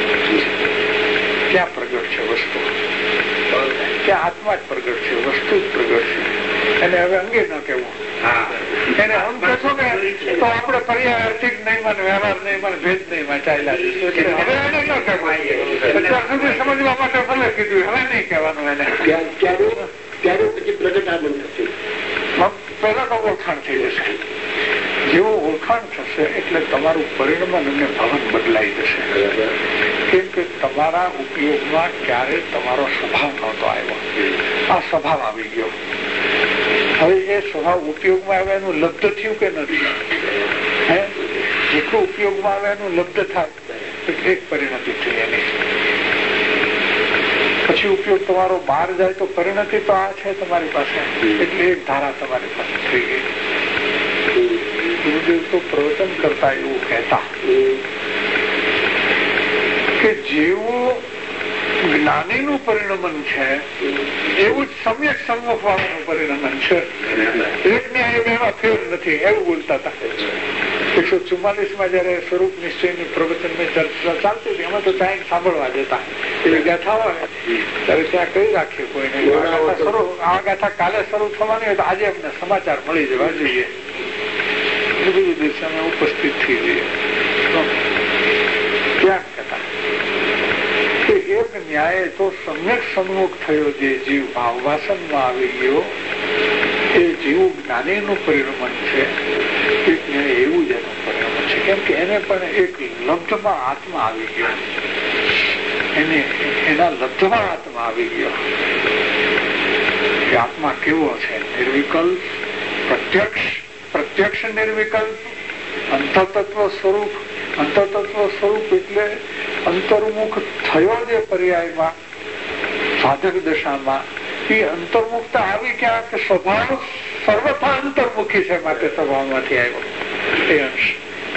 ક્યાં પ્રગટ છે વસ્તુ? ત્યાં આત્મા જ પ્રગટ છે, વસ્તુ જ પ્રગટ છે. એને હવે અંગે ન કેવું. એને અંગ કહેશો ને તો આપણે પર્યાયાર્થિક નહીં માને, વ્યવહાર નહીં માને, ભેદ નહીં માં ચાલ્યા જઈશું. એટલે હવે એને ન કહેવાય. અત્યાર સુધી સમજવા માટે ભલે કીધું, હવે નહીં કહેવાનું એને. ત્યારે પછી પ્રગટ આગમન થશે. પહેલા તો ઓળખાણ થઈ જશે. જેવું ઓળખાણ થશે એટલે તમારું પરિણામ અને ભાવન બદલાઈ જશે. કેમ કે તમારા ઉપયોગમાં ક્યારે તમારો સ્વભાવ નહોતો આવ્યો, આ સ્વભાવ આવી ગયો. હવે એ સ્વભાવ ઉપયોગમાં આવે એનું લબ્ધ થયું કે નથી? જેટલું ઉપયોગમાં આવે એનું લબ્ધ થાય એટલે એક પરિણતિ થઈ એની. પછી ઉપયોગ તમારો બહાર જાય તો પરિણતિ તો આ છે તમારી પાસે, એટલે એક ધારા તમારી પાસે થઈ ગઈ. ગુરુદેવ તો પ્રવચન કરતા એવું કહેતા કે જેવું જ્ઞાનીનું પરિણમન છે એવું જ સમ્યક સન્મુખ વાળાનું પરિણમન છે. એક ન્યાય એમાં ફેર નથી એવું બોલતા હતા. 144 જયારે સ્વરૂપ નિશ્ચયની પ્રવચનની ચર્ચા ચાલતી હતી, એમાં તો ત્યાં સાંભળવા જતા. એવી ગાથા હોય ત્યારે ત્યાં કઈ રાખીએ કોઈને આ ગાથા કાલે શરૂ થવાની હોય તો આજે અમને સમાચાર મળી જવા જોઈએ. બીજું દિવસે અમે ઉપસ્થિત થઈ જઈએ. ક્યાં કહેતા કે એક ન્યાય તો સમ્યક સન્મુખ થયો, જે જીવ ભાવવાસનમાં આવી ગયો એ જીવ જ્ઞાનીનું પરિણમન છે. એક ન્યાય એવું જ એનું પરિણમન છે. કેમ કે એને પણ એક લબ્ધમાં આત્મા આવી ગયો, એના લબ્ધમાં આત્મા આવી ગયો કે આત્મા કેવો છે? નિર્વિકલ્પ, પ્રત્યક્ષ નિર્વિકલ્પ, અંતરતત્વ સ્વરૂપ. અંતરતત્વ સ્વરૂપ એટલે અંતર્મુખ થયો જે પર્યાયમાં સાધક દશામાં, એ અંતર્મુખતા આવી ક્યાં કે સ્વભાવ સર્વથા અંતર્મુખી છે, માટે સ્વભાવમાંથી આવ્યો એ અંશ.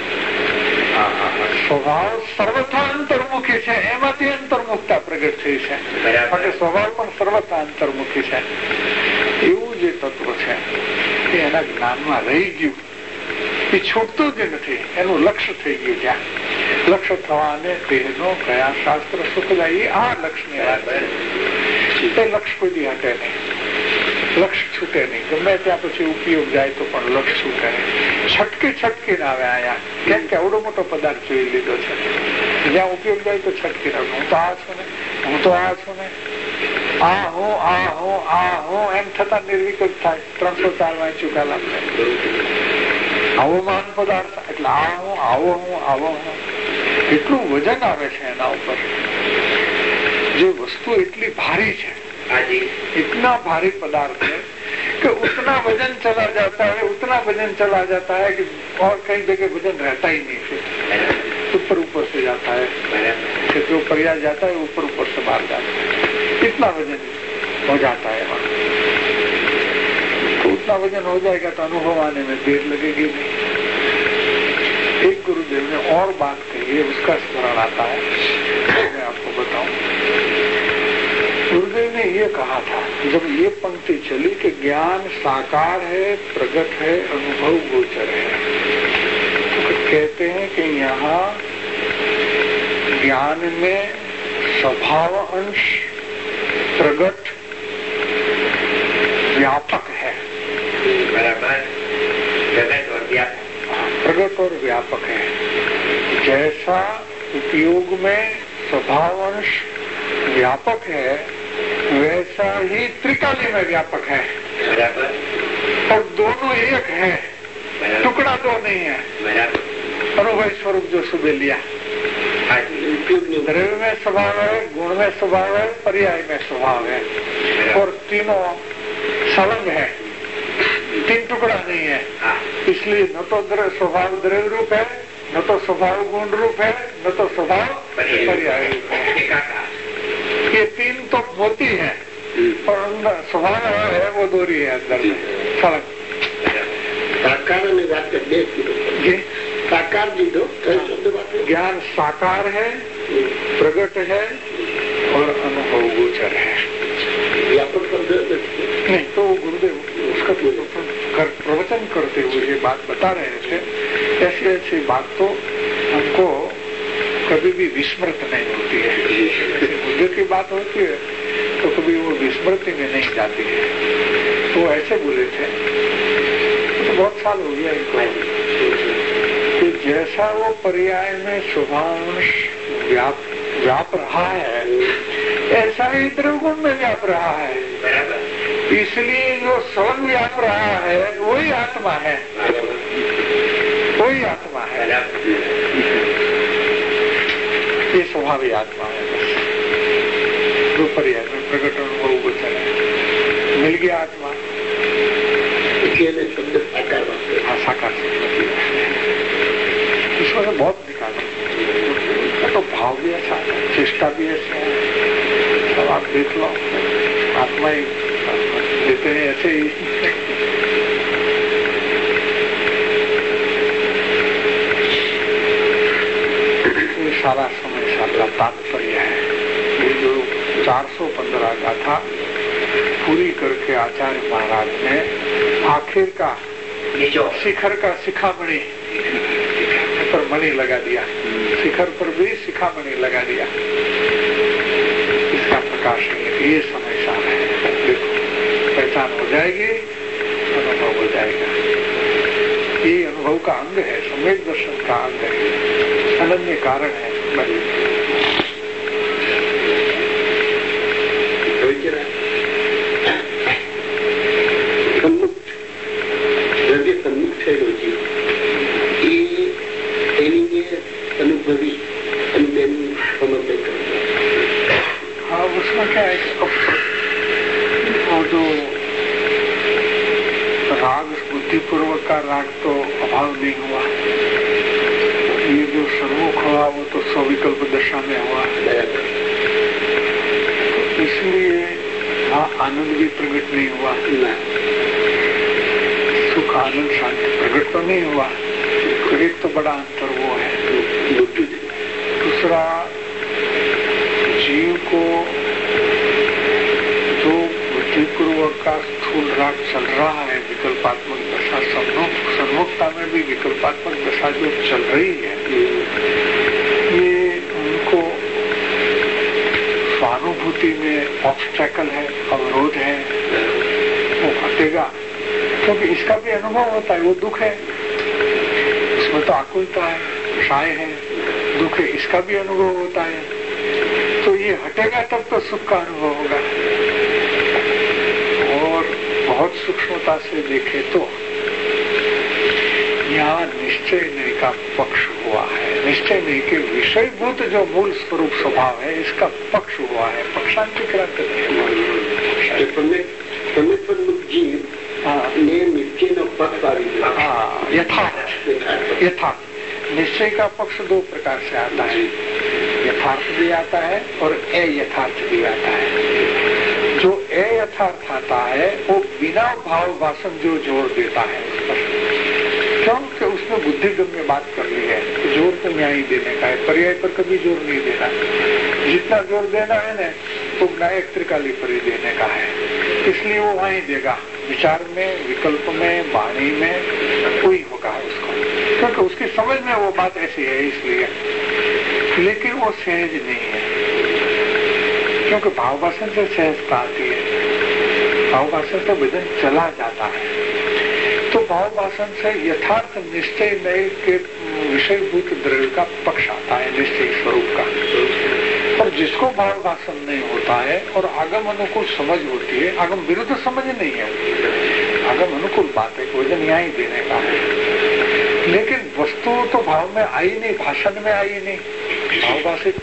સ્વભાવ સર્વથા અંતર્મુખી છે, એમાંથી અંતર્મુખતા પ્રગટ થઈ છે, માટે સ્વભાવ પણ સર્વથા અંતર્મુખી છે. એવું જે તત્વ છે એ એના જ્ઞાનમાં રહી ગયું, એ છૂટતું જ નથી. એનું લક્ષ્ય થઈ ગયું. ત્યાં લક્ષ્ય થવાને તેનો કયા શાસ્ત્ર સુખદાયી આ લક્ષ્યની વાત છે. એ લક્ષ્ય કોઈ હટે નહીં, લક્ષ્ય છૂટે નહીં. ગમે ત્યાં પછી ઉપયોગ જાય તો પણ લક્ષ્ય છૂટે નહીં. છટકીને આવે આયા. કેમ કે આવડો મોટો પદાર્થ જોઈ લીધો છે, જ્યાં ઉપયોગ જાય તો છટકી રહ્યો. હું તો આ છું ને, હું તો આ છું ને, આ હું એમ થતા નિર્વિકલ્પ થાય. 304 વાંચ્યું કાલ આપણે. આવો મહાન પદાર્થ એટલે આવો હું એટલું વજન આવે છે એના ઉપર. જે વસ્તુ એટલી ભારી છે, इतना भारी पदार्थ है कि उतना वजन चला जाता है, उतना वजन चला जाता है कि और कई जगह वजन रहता ही नहीं, फिर ऊपर से जाता है, जो पर्याय जाता है ऊपर से बाहर जाता है. इतना वजन हो जाता है वहाँ. तो उतना वजन हो जाएगा तो अनुभव आने में देर लगेगी नहीं. एक गुरुदेव ने और बात कही है, उसका स्मरण आता है, मैं आपको बताऊं. गुरुदेव ने ये कहा था, जब ये पंक्ति चली कि ज्ञान साकार है, प्रगट है, अनुभव गोचर है, तो कहते हैं कि यहाँ ज्ञान में स्वभाव अंश प्रगट व्यापक है. बराबर. प्रगट और व्यापक है. जैसा उपयोग में स्वभाव अंश व्यापक है, वैसा ही त्रिकाली में व्यापक है. और दोनों एक है, टुकड़ा दो नहीं है. अनुभव स्वरूप जो सुबह लिया, द्रव्य में स्वभाव है, गुण में स्वभाव है, पर्याय में स्वभाव है, और तीनों संलग्न है, 3 टुकड़ा नहीं है. इसलिए न तो स्वभाव द्रव्य रूप है, न तो स्वभाव गुण रूप है, न तो स्वभाव पर्याय रूप है. तो मोती है और अंदर स्वभाव है वो दोरी है अंदर में फर्क। साकार ने बात कर दे साकार जी दो ज्ञान साकार है, प्रकट है और अनुभव गोचर है। व्यापक शब्द नहीं तो गुरुदेव उसका प्रवचन करते हुए ये बात बता रहे थे। ऐसी ऐसी बात तो हमको कभी भी विस्मृत नहीं होती है। बुद्धि की बात होती है तो कभी वो विस्मृति में नहीं जाती है। तो ऐसे बोले थे तो बहुत साल हो गया इनको कि जैसा वो पर्याय में शुभांश व्याप रहा है ऐसा ही द्रवगुण में व्याप रहा है। इसलिए जो स्वयं व्याप रहा है वही आत्मा है, वही आत्मा है। ये स्वभावी आत्मा है। बस दो पर्याय में प्रकट अनुभव गोचर है। मिल गया आत्मा शब्द साकार साकार इसमें बहुत निकाला तो भाव भी ऐसा है, चेष्टा भी ऐसी है। सब आप देख लो आत्मा ही देते हैं ऐसे ही। ये सारा समय सारा तात्पर्य है। ये जो 415 गाथा पूरी करके आचार्य महाराज ने आखिर का शिखर का शिखामणि पर मणि लगा दिया, शिखर पर भी शिखामणि लगा दिया। इसका प्रकाश है। ये समय साल है। देखो पहचान हो जाएगी, अनुभव हो जाएगा। ये अनुभव का अंग है, सम्यक दर्शन का अंग है, अनन्य कारण है। हाँ उसमें क्या है और जो राग बुद्धिपूर्वक का राग तो अभाव नहीं हुआ। ये जो सम्मुख हुआ वो तो स्विकल्प दशा में हुआ। तो इसलिए वहाँ आनंद भी प्रकट नहीं हुआ। सुख आनंद शांति प्रकट तो नहीं हुआ। तो एक तो बड़ा अंतर वो है। दूसरा जीव को जो बुद्धिपूर्वक का स्थूल राग चल रहा है, विकल्पात्मक दशा, सम्मुखता में भी विकल्पात्मक दशा जो चल रही है, ये उनको स्वानुभूति में ऑब्स्टेकल है, अवरोध है। वो हटेगा क्योंकि इसका भी अनुभव होता है। वो दुख है, उसमें तो आकुलता है, क्षय है, दुख है, इसका भी अनुभव होता है। तो ये हटेगा तब तो सुख का अनुभव होगा। और बहुत सूक्ष्मता से देखे तो यहाँ निश्चय नहीं का पक्ष हुआ है। निश्चय नहीं के विषयभूत जो मूल स्वरूप स्वभाव है इसका पक्ष हुआ है, पक्षांतिक्रम नहीं हुआ। यथार्थ निश्चय का पक्ष दो प्रकार से आता है। यथार्थ भी आता है और अयथार्थ भी आता है। जो अयथार्थ आता है वो बिना भाव वासन जो जोर देता है उस पर, क्योंकि उसने बुद्धिगम्य बात कर ली है। जोर तो न्याय देने का है, पर्याय पर कभी जोर नहीं देना। जितना जोर देना है ना तो न्याय त्रिकाली पर ही देने का है। इसलिए वो वहीं देगा, विचार में, विकल्प में, वाणी में कोई होगा उसको, क्योंकि उसकी समझ में वो बात ऐसी है इसलिए। लेकिन वो सहज नहीं है, क्योंकि भाववासन से सहजता आती है। भाववासन से वजन चला जाता है। तो भाववासन से यथार्थ निश्चय नए के विषयभूत द्रव्य का पक्ष आता है, निश्चय स्वरूप का। और जिसको भाववासन नहीं होता है और आगम अनुकूल समझ होती है, आगम विरुद्ध समझ नहीं है, आगम अनुकूल बात है, वजन यहाँ ही देने का है। लेकिन वस्तु तो भाव में आई नहीं, भाषण में आई नहीं, भाववासित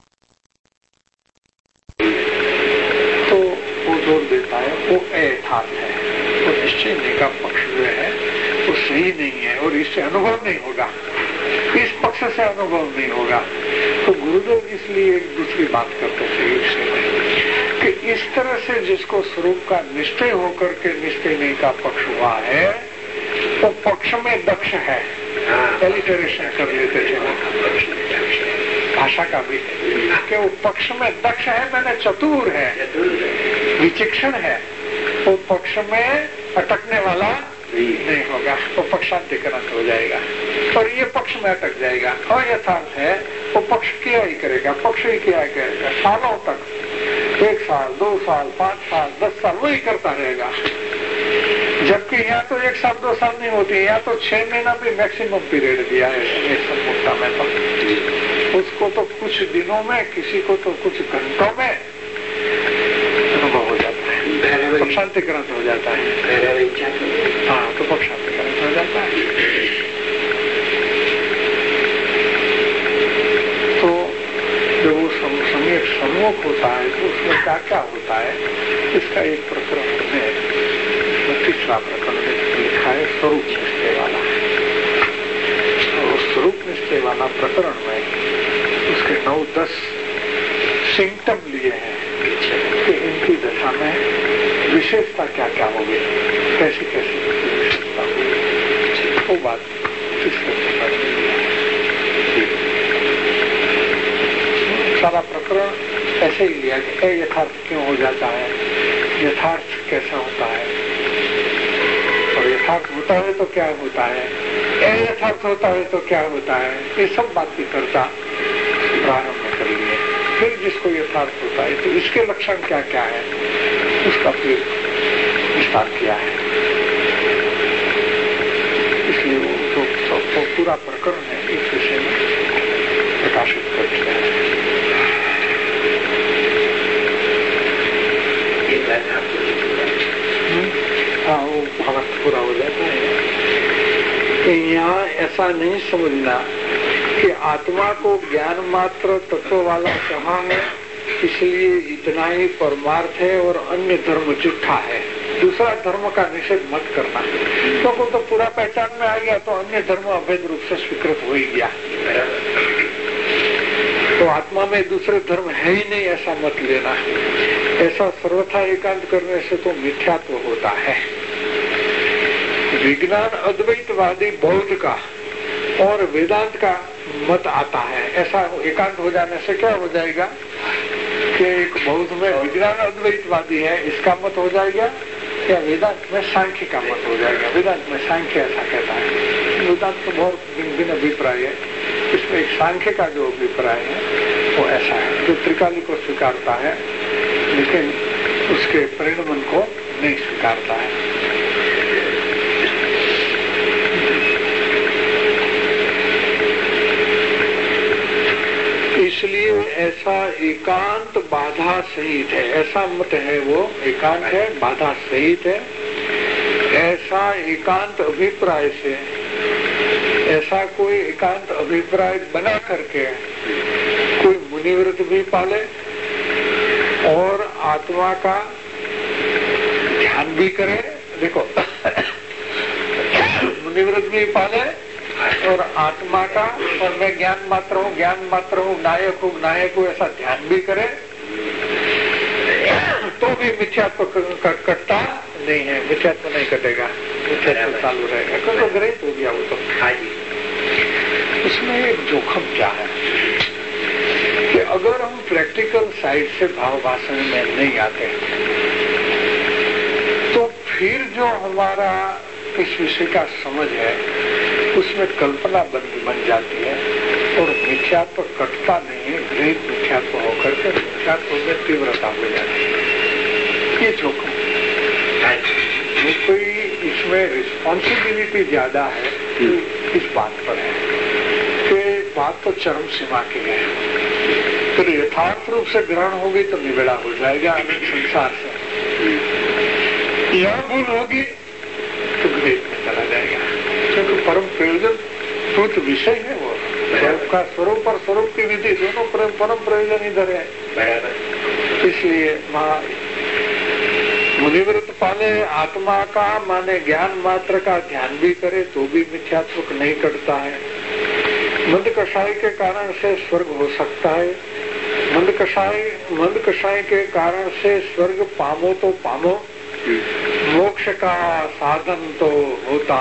तो वो जोर देता है, वो अयथार्थ है। तो निश्चय नहीं का पक्ष जो है वो सही नहीं है और इससे अनुभव नहीं होगा, इस पक्ष से अनुभव नहीं होगा। तो गुरुदेव इसलिए एक दूसरी बात करते थे, कि इस तरह से जिसको स्वरूप का निश्चय होकर के निश्चय नहीं का पक्ष हुआ है, वो पक्ष में दक्ष है। एलिटरेशन कर लेते थे भाषा का भी, कि वो पक्ष में दक्ष है, मैंने चतुर है, विचक्षण है, वो पक्ष में अटकने वाला नहीं होगा, वो पक्षांतिकरण हो जाएगा और ये पक्ष में अटक जाएगा। और यथार्थ है वो पक्ष किया ही करेगा, पक्ष ही किया करेगा सालों तक, 1 साल 2 साल 5 साल 10 साल वही करता रहेगा। जबकि यहाँ तो 1 साल 2 साल नहीं होती, यहाँ तो 6 महीना भी मैक्सिमम पीरियड दिया है सम्मुखता में। तो उसको तो कुछ दिनों में, किसी को तो कुछ घंटों में अनुभव हो जाता है, पक्षांतिकरण हो जाता है। हाँ, तो पक्षांतिकरण हो जाता है। तो जब वो सम्यक सम्मुख होता है तो उसमें क्या क्या होता है, इसका एक प्रकरण है, इसमें तीसरा प्रकरण लिखा है स्वरूप निश्चय वाला। और स्वरूप निश्चय वाला प्रकरण में उसके 9-10 सिम्टम लिए हैं कि इनकी दशा में विशेषता क्या क्या होगी, कैसी कैसी विशेषता होगी, वो बात सारा प्रकरण ऐसे ही लिया कि यथार्थ क्यों हो जाता है, यथार्थ कैसा होता है, और यथार्थ होता है तो क्या होता है, यथार्थ होता है तो क्या होता है, ये सब बात की चर्चा प्रारंभ में कर लिए। फिर जिसको यथार्थ होता है तो इसके लक्षण क्या क्या है, उसका फिर विस्तार किया है। इसलिए वो जो पूरा प्रकरण है इस विषय में प्रकाशित कर दिया है। हाँ, वो भाव पूरा हो जाता है। यहाँ ऐसा नहीं समझना कि आत्मा को ज्ञान मात्र तत्व वाला कहा है, इसलिए इतना ही परमार्थ है और अन्य धर्म झूठा है। दूसरा धर्म का निषेध मत करना, तो तो पूरा पहचान में आ गया तो अन्य धर्म अभेद रूप से स्वीकृत हो ही गया, तो आत्मा में दूसरे धर्म है ही नहीं, ऐसा मत लेना। ऐसा सर्वथा एकांत करने से तो मिथ्यात्व होता है। विज्ञान अद्वैतवादी बौद्ध का और वेदांत का मत आता है, ऐसा एकांत हो जाने से क्या हो जाएगा कि एक बौद्ध में विज्ञान अद्वैतवादी है, इसका मत हो जाएगा, या वेदांत में सांख्य का मत हो जाएगा। वेदांत में सांख्य ऐसा कहता है, वेदांत तो बहुत भिन्न अभिप्राय है, इसमें एक सांख्य का जो अभिप्राय है वो ऐसा है, जो त्रिकाली को स्वीकारता है लेकिन उसके परिणमन को नहीं स्वीकारता है। इसलिए ऐसा एकांत बाधा सहित है, ऐसा मत है, वो एकांत है बाधा सहित है। ऐसा एकांत अभिप्राय से, ऐसा कोई एकांत अभिप्राय बना करके कोई मुनिव्रत भी पाले और आत्मा का ध्यान भी करे। देखो मुनिव्रत भी पाले और आत्मा का, और मैं ज्ञान मात्र हूँ, नायक हूँ, ऐसा ध्यान भी करे तो भी मिथ्यात्व कटता नहीं है, मिथ्यात्व नहीं कटेगा, मिथ्यात्व चालू रहेगा, क्योंकि ग्रहित हो गया वो तो। उसमें एक जोखिम क्या है कि अगर हम प्रैक्टिकल साइड से भाव भाषण में नहीं आते तो फिर जो हमारा इस विषय का समझ है उसमें कल्पना बन जाती है और मिथ्यात्व कटता नहीं है, गृहित मिथ्यात्व होकर के मिथ्यात्व में तीव्रता हो जाती है। ये जोखिम कोई इसमें रिस्पॉन्सिबिलिटी ज्यादा है इस बात पर है कि बात तो चरम सीमा की है, तो यथार्थ रूप से ग्रहण होगी तो निबेड़ा हो जाएगा अनेक संसार से, यह भूल होगी तो गृहित में चला जाएगा, क्योंकि परम प्रयोजन तो विषय है, वो स्वरूप का स्वरूप और स्वरूप की विधि दोनों परम प्रयोजन इधर है। इसलिए मुनिव्रत पाले आत्मा का माने ज्ञान मात्र का ध्यान भी करे तो भी मिथ्यात्व नहीं कटता है। मद कषाय के कारण से स्वर्ग हो सकता है, मंद कषाय के कारण से स्वर्ग पामो तो पामो, मोक्ष का साधन तो होता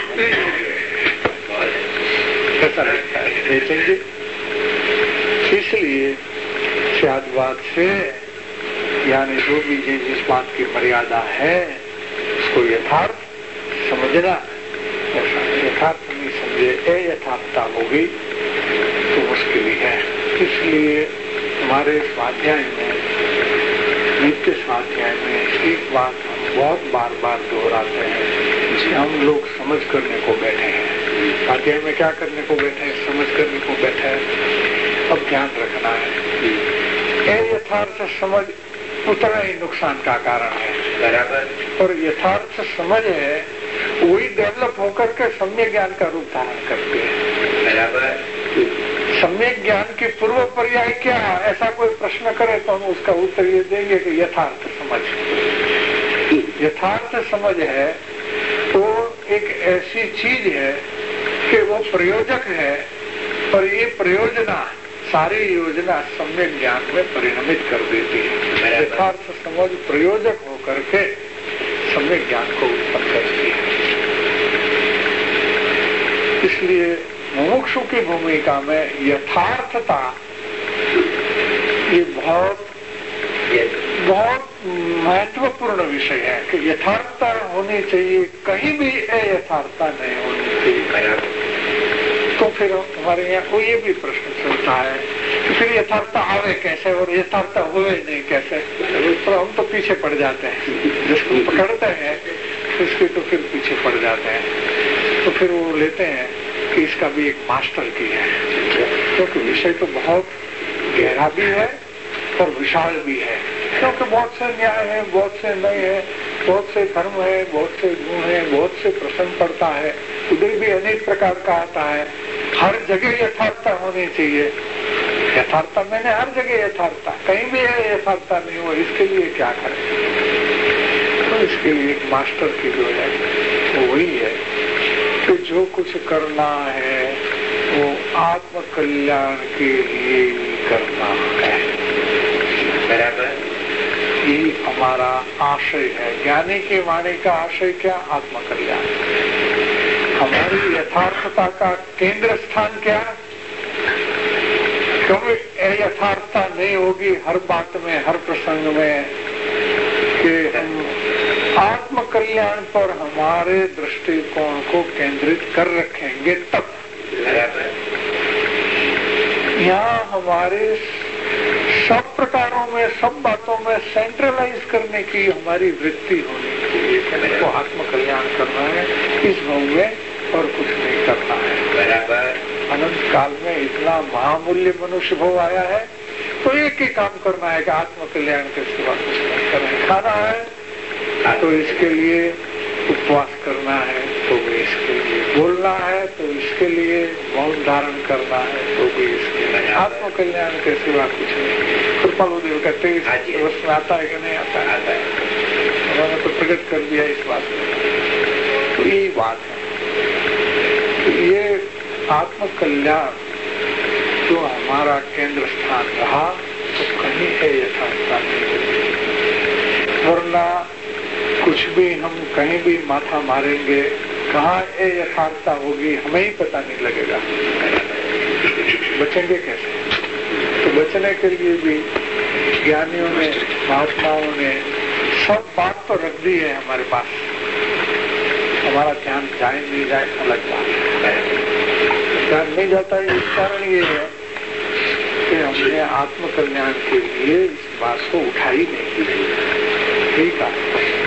ऐसा लगता है, देखेंगे। इसलिए शादवाद से यानी जो भी जिस बात की मर्यादा है उसको यथार्थ समझना, ऐसा यथार्थ नहीं समझे अयथार्थता होगी तो मुश्किल ही है। इसलिए हमारे स्वाध्याय में, नित्य स्वाध्याय में एक बात हम बहुत बार बार दोहराते हैं कि हम लोग समझ करने को बैठे हैं। स्वाध्याय में क्या करने को बैठे हैं? समझ करने को बैठे हैं। अब ध्यान रखना है, यथार्थ समझ उतना ही नुकसान का कारण है, बराबर। और यथार्थ समझ है वही डेवलप होकर के सम्यक ज्ञान का रूप धारण करती है, बराबर। सम्यक ज्ञान की पूर्व पर्याय क्या, ऐसा कोई प्रश्न करे तो हम उसका उत्तर ये देंगे कि यथार्थ समझ। यथार्थ समझ है तो एक ऐसी चीज है कि वो प्रयोजक है, पर ये प्रयोजना सारी योजना सम्यक ज्ञान में परिणमित कर देती है। यथार्थ समझ प्रयोजक होकर के सम्यक ज्ञान को उत्पन्न करती है। इसलिए मुमुक्षु की भूमिका में यथार्थता ये बहुत महत्वपूर्ण विषय है कि यथार्थता होनी चाहिए, कहीं भी अयथार्थता नहीं होनी चाहिए। तो फिर हमारे यहाँ कोई ये भी प्रश्न चलता है कि फिर यथार्थता आवे कैसे और यथार्थता हुए नहीं कैसे, तो हम तो पीछे पड़ जाते हैं। जिसको पकड़ते हैं उसके तो फिर पीछे पड़ जाते हैं। तो फिर वो लेते हैं कि इसका भी एक मास्टर की है, क्योंकि विषय तो बहुत गहरा भी है और विशाल भी है, क्योंकि बहुत से न्याय है, बहुत से नए है, बहुत से धर्म है, बहुत से गुण है, बहुत से प्रसंग पड़ता है, उधर भी अनेक प्रकार का आता है। हर जगह यथार्थता होनी चाहिए। यथार्थता मैंने हर जगह यथार्थता, कहीं भी यथार्थता नहीं हो, इसके लिए क्या करें? तो इसके लिए एक मास्टर की जो है वो वही है कि जो कुछ करना है वो आत्म कल्याण के लिए करना है, बराबर। यही हमारा आशय है। ज्ञानी की वाणी का आशय क्या? आत्म कल्याण। हमारी यथार्थता का केंद्र स्थान क्या? कभी अयथार्थता नहीं होगी हर बात में, हर प्रसंग में, कि हम आत्म कल्याण पर हमारे दृष्टिकोण को केंद्रित कर रखेंगे तब। यहाँ हमारे सब प्रकारों में, सब बातों में सेंट्रलाइज करने की हमारी वृत्ति होनी चाहिए कि मेरे को आत्म कल्याण करना है, इस भाव में और कुछ नहीं करना है, बराबर। अनंत काल में इतना महामूल्य मनुष्य भाव आया है तो एक ही काम करना है कि आत्म कल्याण के सिवा कुछ नहीं करना। खाना है तो इसके लिए उपवास करना है, तो भी इसके लिए बोलना है, तो इसके लिए मौन धारण करना है, तो भी इसके लिए आत्म कल्याण के सिवा कुछ नहीं। कृपालु देव कहते हैं वर्ष में आता है कि नहीं आता है, उन्होंने तो प्रकट कर दिया इस बात में। तो यही बात है, तो ये आत्म कल्याण जो हमारा केंद्र स्थान रहा तो कहीं यथार्थता नहीं होगी। वरना कुछ भी हम कहीं भी माथा मारेंगे, कहाँ यथार्थता होगी हमें ही पता नहीं लगेगा। बचेंगे कैसे? तो बचने के लिए भी ज्ञानियों ने, महात्माओं ने सब बात तो रख दी है हमारे पास। हमारा ध्यान जाए नहीं जाए अलग बात है, ध्यान नहीं जाता है। इस कारण ये है कि हमने आत्म कल्याण के लिए इस बात को उठाई नहीं। ठीक है।